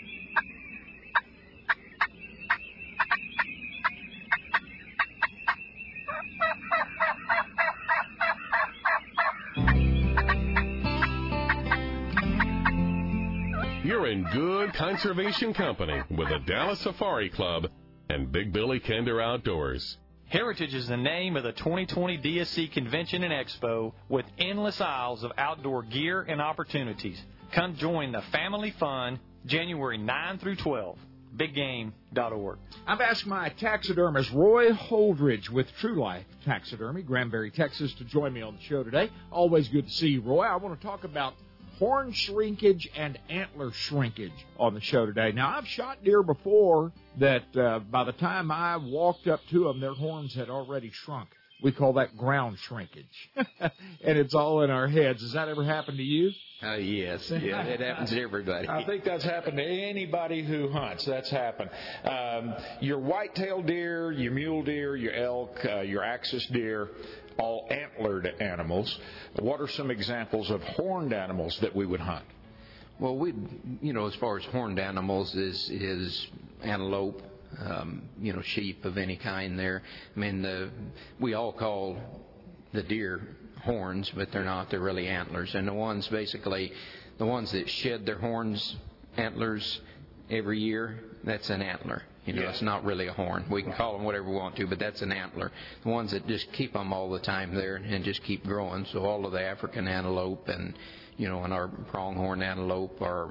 You're in good conservation company with the Dallas Safari Club and Big Billy Kinder Outdoors. Heritage is the name of the 2020 DSC Convention and Expo with endless aisles of outdoor gear and opportunities. Come join the family fun January 9 through 12. BigGame.org. I've asked my taxidermist Roy Holdridge with True Life Taxidermy, Granbury, Texas, to join me on the show today. Always good to see you, Roy. I want to talk about horn shrinkage and antler shrinkage on the show today. Now, I've shot deer before that by the time I walked up to them, their horns had already shrunk. We call that ground shrinkage. And it's all in our heads. Has that ever happened to you? Yes. Yeah, it happens to everybody. I think that's happened to anybody who hunts. That's happened. Your white-tailed deer, your mule deer, your elk, your axis deer, all antlered animals. What are some examples of horned animals that we would hunt? Well, as far as horned animals is antelope, sheep of any kind there. I mean, we all call the deer horns, but they're not. They're really antlers. And the ones that shed their antlers every year, that's an antler. It's not really a horn. We can call them whatever we want to, but that's an antler. The ones that just keep them all the time there and just keep growing. So all of the African antelope and our pronghorn antelope, or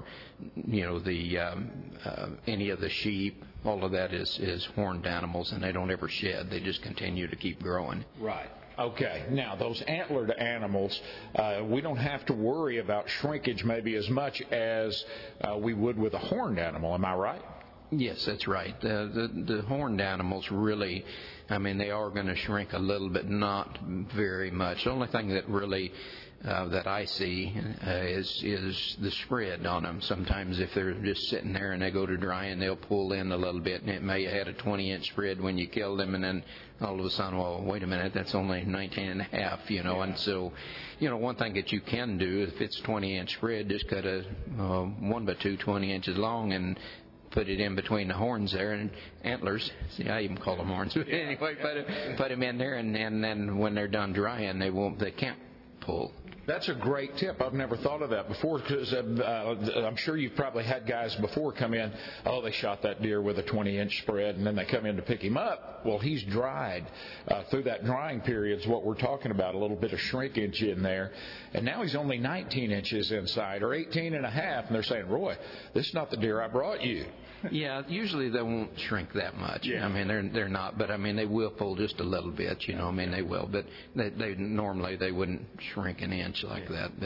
any of the sheep, all of that is horned animals, and they don't ever shed. They just continue to keep growing. Right. Okay. Now, those antlered animals, we don't have to worry about shrinkage maybe as much as we would with a horned animal. Am I right? Yes, that's right. The horned animals really, they are going to shrink a little bit, not very much. The only thing that really that I see is the spread on them. Sometimes if they're just sitting there and they go to drying, they'll pull in a little bit, and it may have had a 20-inch spread when you killed them, and then all of a sudden, well, wait a minute, that's only 19 and a half, And so, one thing that you can do, if it's 20-inch spread, just cut a 1x2 20 inches long and put it in between the horns there and antlers. See, I even call them horns. But anyway, put them in there, and then when they're done drying, they can't pull. That's a great tip. I've never thought of that before, because I'm sure you've probably had guys before come in, they shot that deer with a 20-inch spread, and then they come in to pick him up. Well, he's dried. Through that drying period is what we're talking about, a little bit of shrinkage in there. And now he's only 19 inches inside, or 18 and a half, and they're saying, Roy, this is not the deer I brought you. Yeah, usually they won't shrink that much. Yeah. They're not, but they will pull just a little bit. They will, but they normally wouldn't shrink an inch like that. But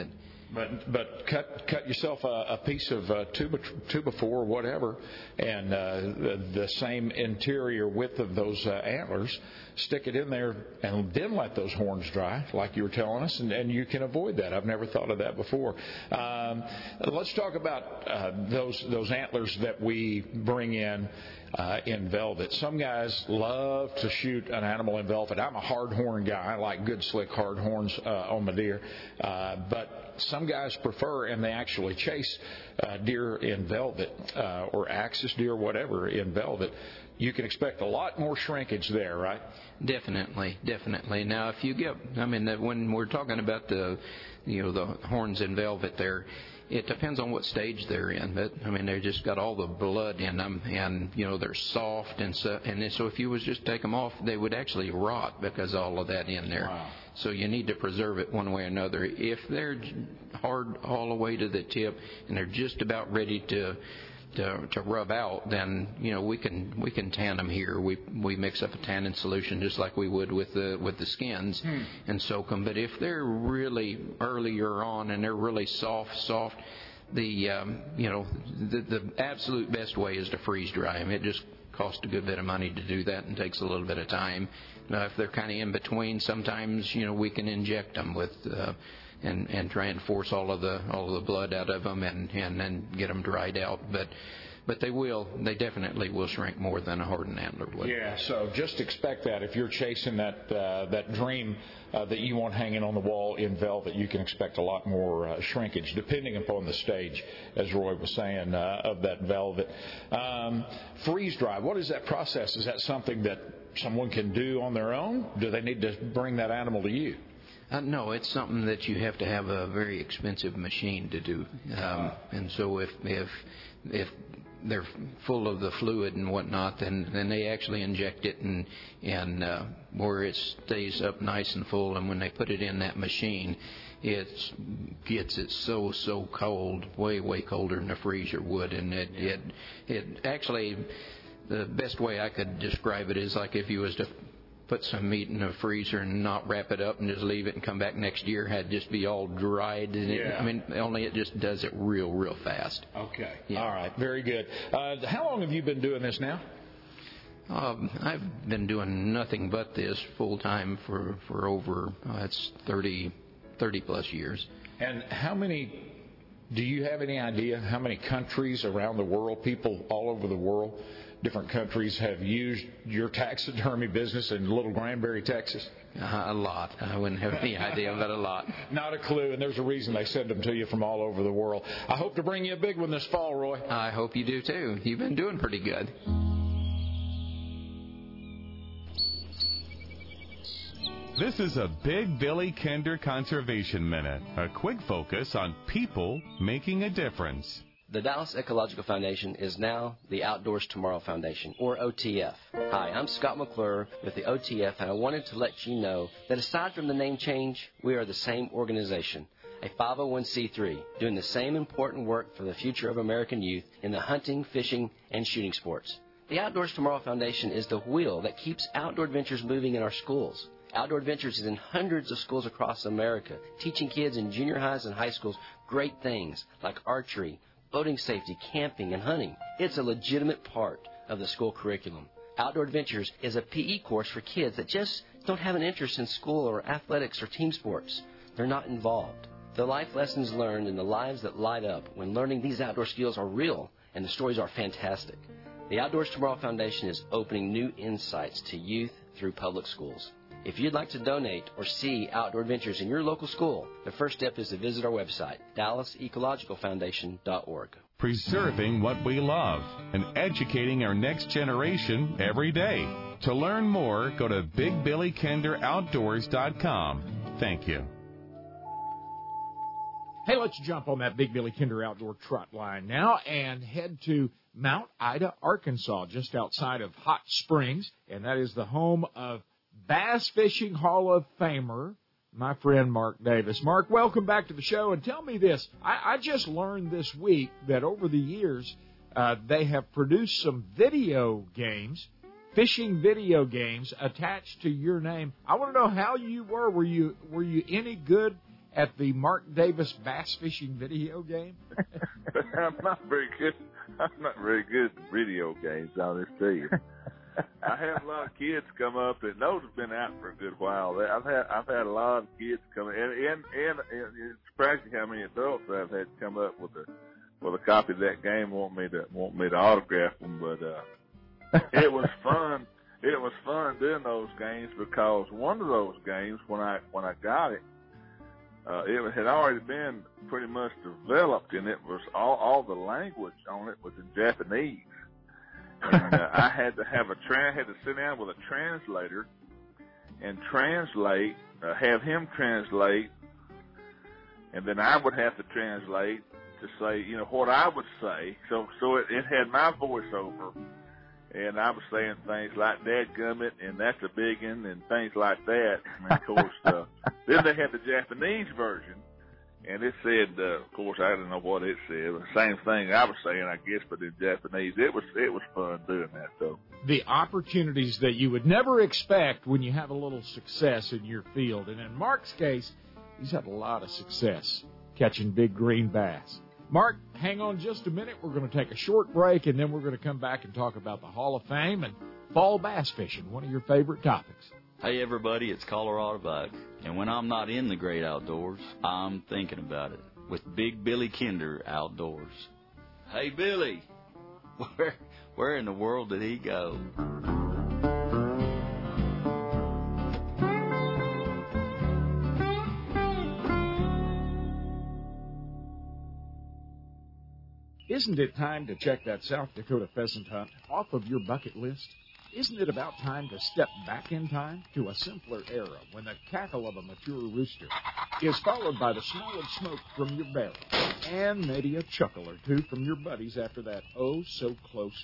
But cut yourself a piece of 2x4 or whatever, and the same interior width of those antlers. Stick it in there, and then let those horns dry, like you were telling us, and you can avoid that. I've never thought of that before. Let's talk about those antlers that we bring in velvet. Some guys love to shoot an animal in velvet. I'm a hard horn guy. I like good, slick, hard horns on my deer. But some guys prefer, and they actually chase deer in velvet or axis deer, whatever, in velvet. You can expect a lot more shrinkage there, right? Definitely. Now, if you get, when we're talking about the horns in velvet there, it depends on what stage they're in. But they've just got all the blood in them, and they're soft, and so if you was just take them off, they would actually rot because of all of that in there. Wow. So you need to preserve it one way or another. If they're hard all the way to the tip and they're just about ready to rub out, then we can tan them here. We mix up a tannin solution just like we would with the skins and soak them. But if they're really earlier on and they're really soft, the absolute best way is to freeze dry them. It just costs a good bit of money to do that and takes a little bit of time. Now, if they're kind of in between, sometimes we can inject them with. And try and force all of the blood out of them and then get them dried out. But they definitely will shrink more than a hardened antler would. Yeah, so just expect that. If you're chasing that dream that you want hanging on the wall in velvet, you can expect a lot more shrinkage, depending upon the stage, as Roy was saying, of that velvet. Freeze dry, what is that process? Is that something that someone can do on their own? Do they need to bring that animal to you? No, it's something that you have to have a very expensive machine to do. And so if they're full of the fluid and whatnot, then they actually inject it and where it stays up nice and full. And when they put it in that machine, it gets it so cold, way colder than a freezer would. And it actually, the best way I could describe it is like if you was to put some meat in a freezer and not wrap it up and just leave it and come back next year, had just be all dried. And only it just does it real fast. Okay. Yeah. All right. Very good. How long have you been doing this now? I've been doing nothing but this full time for over it's 30 plus years. And do you have any idea how many countries around the world, people all over the world, different countries have used your taxidermy business in Little Granbury, Texas? A lot. I wouldn't have any idea, but a lot. Not a clue, and there's a reason they send them to you from all over the world. I hope to bring you a big one this fall, Roy. I hope you do, too. You've been doing pretty good. This is a Big Billy Kinder Conservation Minute, a quick focus on people making a difference. The Dallas Ecological Foundation is now the Outdoors Tomorrow Foundation, or OTF. Hi, I'm Scott McClure with the OTF, and I wanted to let you know that aside from the name change, we are the same organization, a 501c3, doing the same important work for the future of American youth in the hunting, fishing, and shooting sports. The Outdoors Tomorrow Foundation is the wheel that keeps outdoor adventures moving in our schools. Outdoor Adventures is in hundreds of schools across America, teaching kids in junior highs and high schools great things like archery, boating safety, camping, and hunting. It's a legitimate part of the school curriculum. Outdoor Adventures is a PE course for kids that just don't have an interest in school or athletics or team sports. They're not involved. The life lessons learned and the lives that light up when learning these outdoor skills are real, and the stories are fantastic. The Outdoors Tomorrow Foundation is opening new insights to youth through public schools. If you'd like to donate or see Outdoor Adventures in your local school, the first step is to visit our website, DallasEcologicalFoundation.org. Preserving what we love and educating our next generation every day. To learn more, go to BigBillyKinderOutdoors.com. Thank you. Hey, let's jump on that Big Billy Kinder Outdoor Trot line now and head to Mount Ida, Arkansas, just outside of Hot Springs, and that is the home of Bass Fishing Hall of Famer, my friend Mark Davis. Mark, welcome back to the show, and tell me this. I just learned this week that over the years they have produced some video games, fishing video games attached to your name. I want to know how you were. Were you any good at the Mark Davis bass fishing video game? I'm not very good at video games, I'll just tell you. I have a lot of kids come up, and those have been out for a good while. I've had a lot of kids come in, and it's surprising how many adults I've had come up with a copy of that game, want me to autograph them. But it was fun. It was fun doing those games, because one of those games, when I got it, it had already been pretty much developed, and it was all the language on it was in Japanese. And I had to sit down with a translator and translate, have him translate, and then I would have to translate to say, what I would say. So it had my voiceover, and I was saying things like "dadgummit" and "that's a biggin" and things like that. And of course, then they had the Japanese version. And it said, of course, I don't know what it said. The same thing I was saying, I guess, but in Japanese. It was fun doing that, though. The opportunities that you would never expect when you have a little success in your field. And in Mark's case, he's had a lot of success catching big green bass. Mark, hang on just a minute. We're going to take a short break, and then we're going to come back and talk about the Hall of Fame and fall bass fishing, one of your favorite topics. Hey, everybody, it's Colorado Buck. And when I'm not in the great outdoors, I'm thinking about it with Big Billy Kinder Outdoors. Hey, Billy, where in the world did he go? Isn't it time to check that South Dakota pheasant hunt off of your bucket list? Isn't it about time to step back in time to a simpler era when the cackle of a mature rooster is followed by the smell of smoke from your belly and maybe a chuckle or two from your buddies after that oh-so-close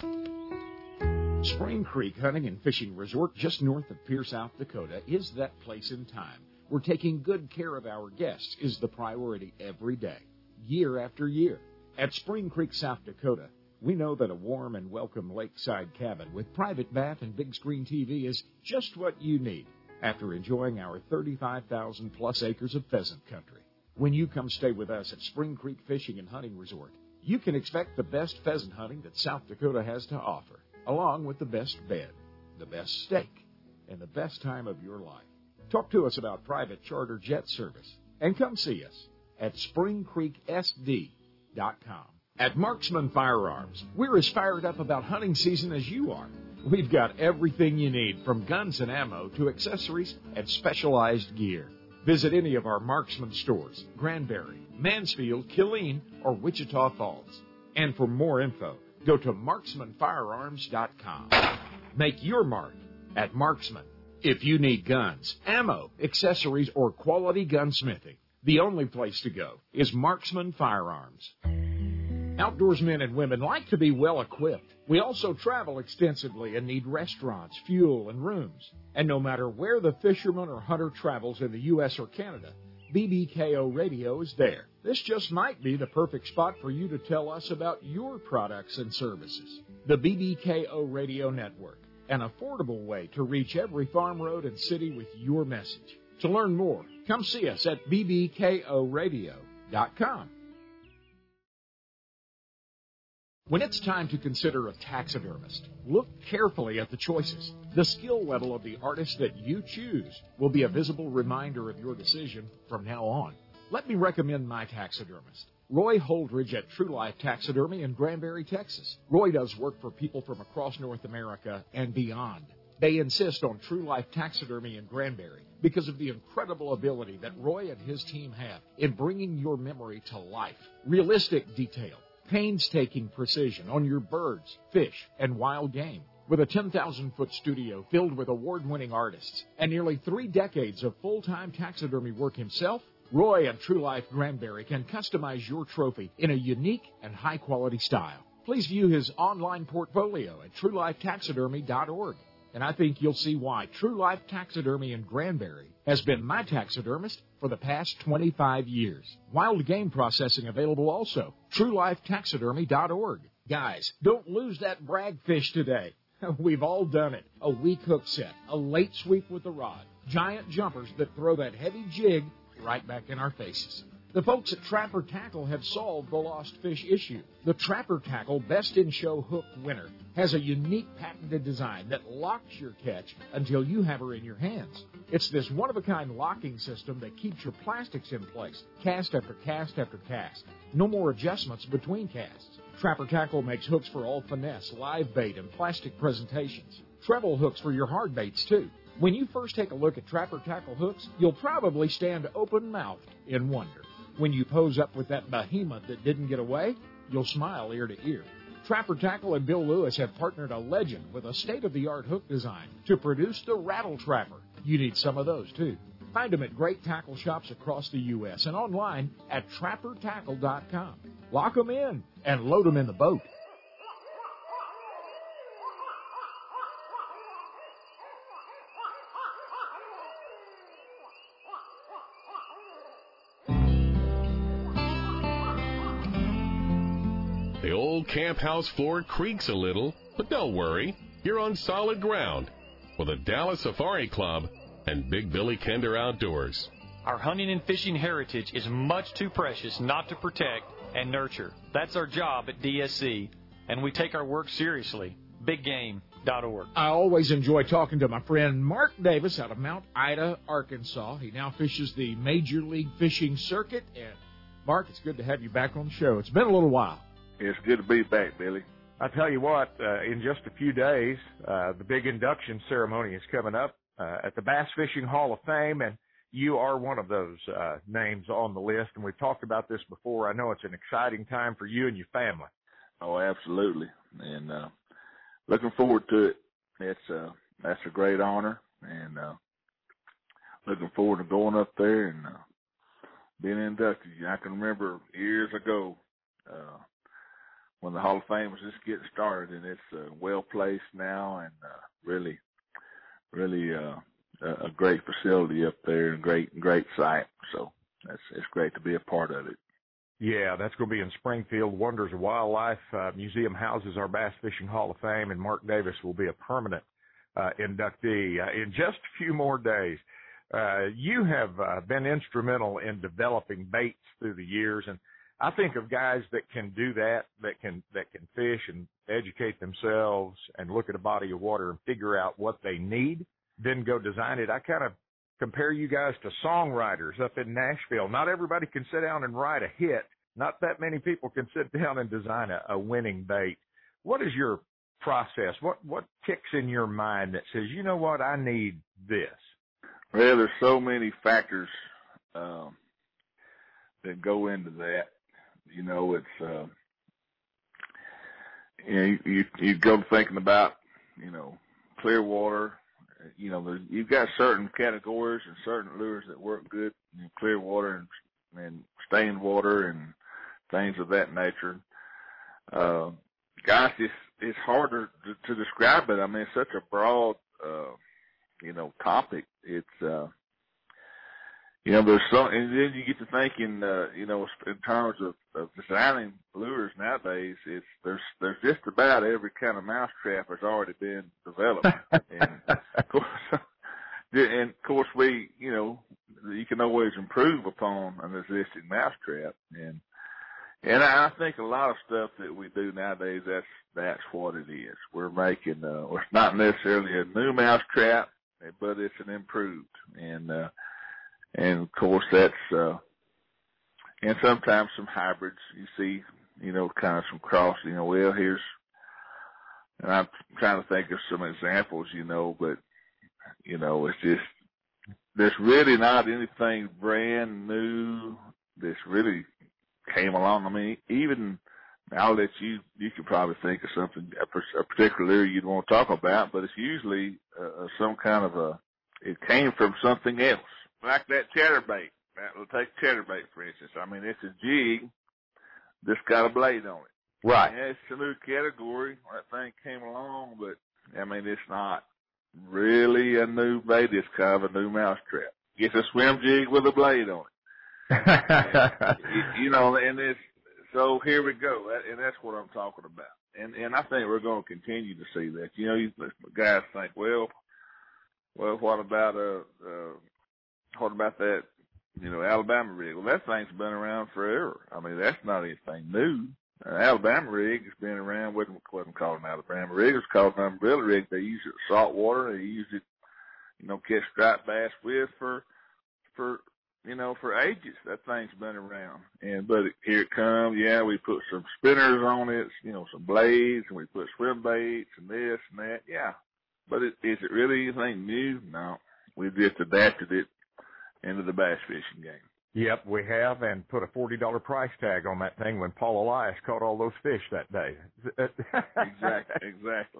miss? Spring Creek Hunting and Fishing Resort just north of Pierre, South Dakota is that place in time where taking good care of our guests is the priority every day, year after year. At Spring Creek, South Dakota, we know that a warm and welcome lakeside cabin with private bath and big screen TV is just what you need after enjoying our 35,000-plus acres of pheasant country. When you come stay with us at Spring Creek Fishing and Hunting Resort, you can expect the best pheasant hunting that South Dakota has to offer, along with the best bed, the best steak, and the best time of your life. Talk to us about private charter jet service, and come see us at springcreeksd.com. At Marksman Firearms, we're as fired up about hunting season as you are. We've got everything you need, from guns and ammo to accessories and specialized gear. Visit any of our Marksman stores, Granbury, Mansfield, Killeen, or Wichita Falls. And for more info, go to marksmanfirearms.com. Make your mark at Marksman. If you need guns, ammo, accessories, or quality gunsmithing, the only place to go is Marksman Firearms. Outdoorsmen and women like to be well equipped. We also travel extensively and need restaurants, fuel, and rooms. And no matter where the fisherman or hunter travels in the U.S. or Canada, BBKO Radio is there. This just might be the perfect spot for you to tell us about your products and services. The BBKO Radio Network, an affordable way to reach every farm road and city with your message. To learn more, come see us at bbkoradio.com. When it's time to consider a taxidermist, look carefully at the choices. The skill level of the artist that you choose will be a visible reminder of your decision from now on. Let me recommend my taxidermist, Roy Holdridge at True Life Taxidermy in Granbury, Texas. Roy does work for people from across North America and beyond. They insist on True Life Taxidermy in Granbury because of the incredible ability that Roy and his team have in bringing your memory to life. Realistic detail, painstaking precision on your birds, fish, and wild game. With a 10,000-foot studio filled with award-winning artists and nearly 3 decades of full-time taxidermy work himself, Roy at True Life Granbury can customize your trophy in a unique and high-quality style. Please view his online portfolio at truelifetaxidermy.org. And I think you'll see why True Life Taxidermy in Granbury has been my taxidermist for the past 25 years. Wild game processing available also. truelifetaxidermy.org. Guys, don't lose that brag fish today. We've all done it. A weak hook set, a late sweep with the rod, giant jumpers that throw that heavy jig, right back in our faces. The folks at Trapper Tackle have solved the lost fish issue. The Trapper Tackle Best in Show hook winner has a unique patented design that locks your catch until you have her in your hands. It's this one-of-a-kind locking system that keeps your plastics in place, cast after cast after cast. No more adjustments between casts. Trapper Tackle makes hooks for all finesse, live bait, and plastic presentations. Treble hooks for your hard baits, too. When you first take a look at Trapper Tackle hooks, you'll probably stand open-mouthed in wonder. When you pose up with that behemoth that didn't get away, you'll smile ear to ear. Trapper Tackle and Bill Lewis have partnered a legend with a state-of-the-art hook design to produce the Rattle Trapper. You need some of those, too. Find them at great tackle shops across the U.S. and online at TrapperTackle.com. Lock them in and load them in the boat. The old camp house floor creaks a little, but don't worry. You're on solid ground with the Dallas Safari Club and Big Billy Kinder Outdoors. Our hunting and fishing heritage is much too precious not to protect and nurture. That's our job at DSC, and we take our work seriously. BigGame.org. I always enjoy talking to my friend Mark Davis out of Mount Ida, Arkansas. He now fishes the Major League Fishing Circuit. And Mark, it's good to have you back on the show. It's been a little while. It's good to be back, Billy. I tell you what, in just a few days, the big induction ceremony is coming up at the Bass Fishing Hall of Fame, and you are one of those names on the list, and we've talked about this before. I know it's an exciting time for you and your family. Oh, absolutely, and looking forward to it. That's a great honor, and looking forward to going up there and being inducted. I can remember years ago when the Hall of Fame was just getting started, and it's well placed now, and really a great facility up there and great site. So it's great to be a part of it. Yeah, that's going to be in Springfield. Wonders of Wildlife Museum houses our Bass Fishing Hall of Fame, and Mark Davis will be a permanent inductee in just a few more days. You have been instrumental in developing baits through the years, and I think of guys that can do that can fish and educate themselves and look at a body of water and figure out what they need, then go design it. I kind of compare you guys to songwriters up in Nashville. Not everybody can sit down and write a hit. Not that many people can sit down and design a winning bait. What is your process? What ticks in your mind that says, you know what, I need this? Well, there's so many factors that go into that. You know, it's you go thinking about, clear water. You've got certain categories and certain lures that work good in clear water and stained water and things of that nature. Gosh, it's harder to describe it. I mean, it's such a broad, topic. It's, there's so, and then you get to thinking, in terms of designing lures nowadays, there's just about every kind of mousetrap has already been developed. And of course we, you can always improve upon an existing mousetrap. And I think a lot of stuff that we do nowadays, that's what it is. We're making, it's not necessarily a new mousetrap, but it's an improved. And of course that's, and sometimes some hybrids you see, kind of some cross, and I'm trying to think of some examples, but, it's just, there's really not anything brand new that's really came along. I mean, even, I'll let you could probably think of something, a particular area you'd want to talk about, but it's usually some kind of it came from something else. Like that chatterbait. We'll take chatterbait, for instance. I mean, it's a jig that's got a blade on it. Right. Yeah, it's a new category. That thing came along, but, I mean, it's not really a new bait. It's kind of a new mousetrap. It's a swim jig with a blade on it. And it's, so here we go. And that's what I'm talking about. And I think we're going to continue to see that. Guys think, well, what about that, Alabama rig. Well, that thing's been around forever. I mean, that's not anything new. Alabama rig has been around. Wasn't called an Alabama rig. It was called an umbrella rig. They used it in salt water. They used it, catch striped bass with for ages. That thing's been around. But here it comes. Yeah, we put some spinners on it, some blades, and we put swim baits and this and that. Yeah. But is it really anything new? No. We just adapted it into the bass fishing game. Yep, we have, and put a $40 price tag on that thing when Paul Elias caught all those fish that day. Exactly.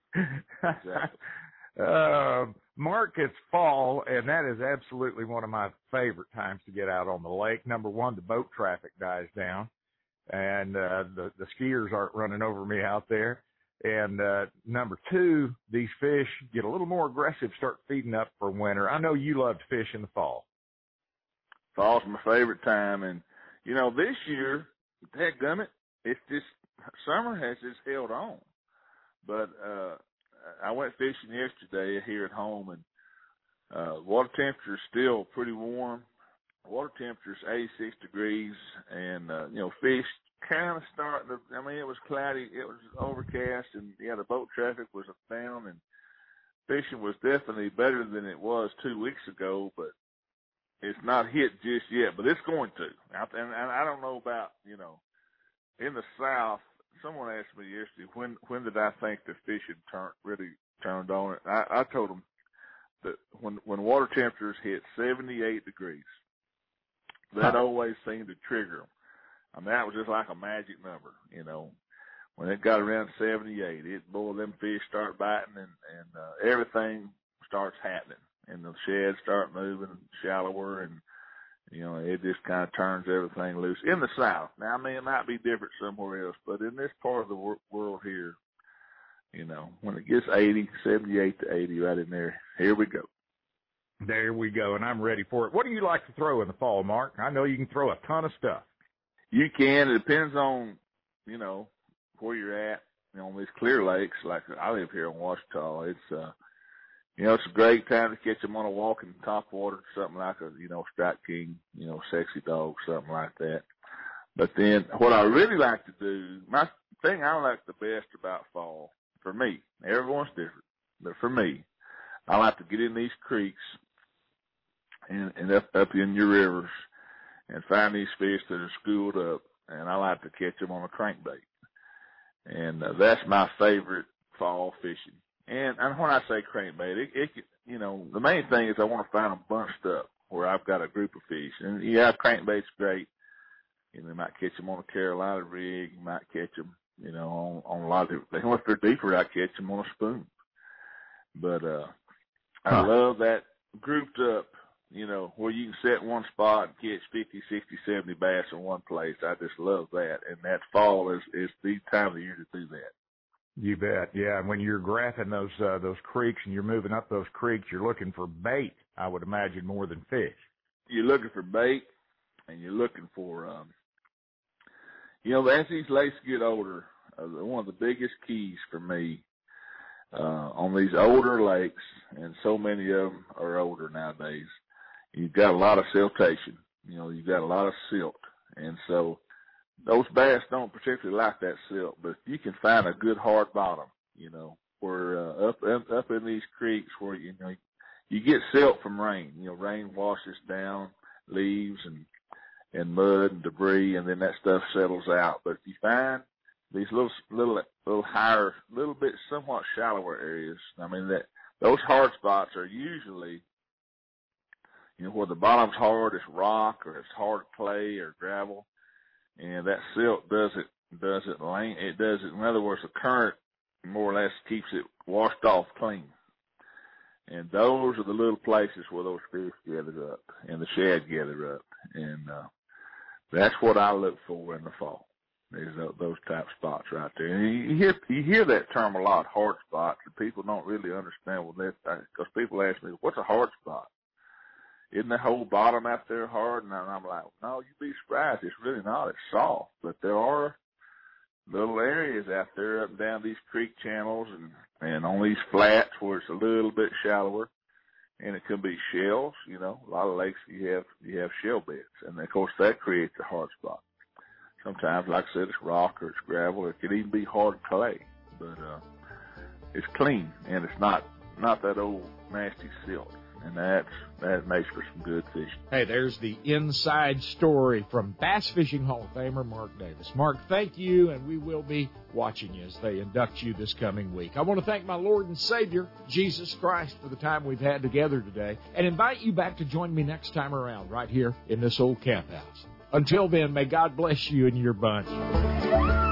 Mark, it's fall, and that is absolutely one of my favorite times to get out on the lake. Number one, the boat traffic dies down, and the skiers aren't running over me out there. And number two, these fish get a little more aggressive, start feeding up for winter. I know you love to fish in the fall. Fall's my favorite time, and this year, dadgummit, it's just summer has just held on. But I went fishing yesterday here at home, and water temperature is still pretty warm. Water temperature is 86 degrees, and fish kind of starting to. I mean, it was cloudy, it was overcast, and the boat traffic was down, and fishing was definitely better than it was 2 weeks ago, but it's not hit just yet, but it's going to. And I don't know about, in the South, someone asked me yesterday, when did I think the fishing really turned on it? I told them that when water temperatures hit 78 degrees, that always seemed to trigger them. I mean, that was just like a magic number, When it got around 78, them fish start biting and everything starts happening. And the sheds start moving shallower, and it just kind of turns everything loose in the South. Now, I mean, it might be different somewhere else, but in this part of the world here, when it gets 78 to 80 right in there, here we go. There we go, and I'm ready for it. What do you like to throw in the fall, Mark? I know you can throw a ton of stuff. You can. It depends on, where you're at. On these clear lakes, like I live here in Ouachita, it's it's a great time to catch them on a walk in top water, something like a, Strike King, Sexy Dog, something like that. But then what I really like to do, my thing I like the best about fall, for me, everyone's different, but for me, I like to get in these creeks and up in your rivers and find these fish that are schooled up, and I like to catch them on a crankbait. And that's my favorite fall fishing. And when I say crankbait, the main thing is I want to find them bunched up where I've got a group of fish. And crankbait's great. You might catch them on a Carolina rig. You might catch them, on a lot of different. If they're deeper, I catch them on a spoon. But I love that grouped up, where you can sit in one spot and catch 50, 60, 70 bass in one place. I just love that. And that fall is the time of the year to do that. You bet, yeah. And when you're graphing those creeks and you're moving up those creeks, you're looking for bait, I would imagine, more than fish. You're looking for bait, and you're looking for, as these lakes get older, one of the biggest keys for me on these older lakes, and so many of them are older nowadays, you've got a lot of siltation. You've got a lot of silt, and so those bass don't particularly like that silt, but if you can find a good hard bottom, where up in these creeks where you get silt from rain. Rain washes down leaves and mud and debris, and then that stuff settles out. But if you find these little higher, little bit somewhat shallower areas, I mean those hard spots are usually where the bottom's hard, it's rock or it's hard clay or gravel. And that silt doesn't in other words, the current more or less keeps it washed off clean. And those are the little places where those fish gather up and the shad gather up. And that's what I look for in the fall, is those type spots right there. And you hear that term a lot, hard spots, and people don't really understand what that, because people ask me, what's a hard spot? Isn't the whole bottom out there hard? And I'm like, no, you'd be surprised. It's really not. It's soft. But there are little areas out there up and down these creek channels and on these flats where it's a little bit shallower. And it can be shells, you know. A lot of lakes you have shell beds, and of course that creates a hard spot. Sometimes, like I said, it's rock or it's gravel, or it could even be hard clay. But it's clean, and it's not that old nasty silt, and that makes for some good fishing. Hey, there's the inside story from Bass Fishing Hall of Famer Mark Davis. Mark, thank you, and we will be watching you as they induct you this coming week. I want to thank my Lord and Savior, Jesus Christ, for the time we've had together today, and invite you back to join me next time around right here in this old camp house. Until then, may God bless you and your bunch.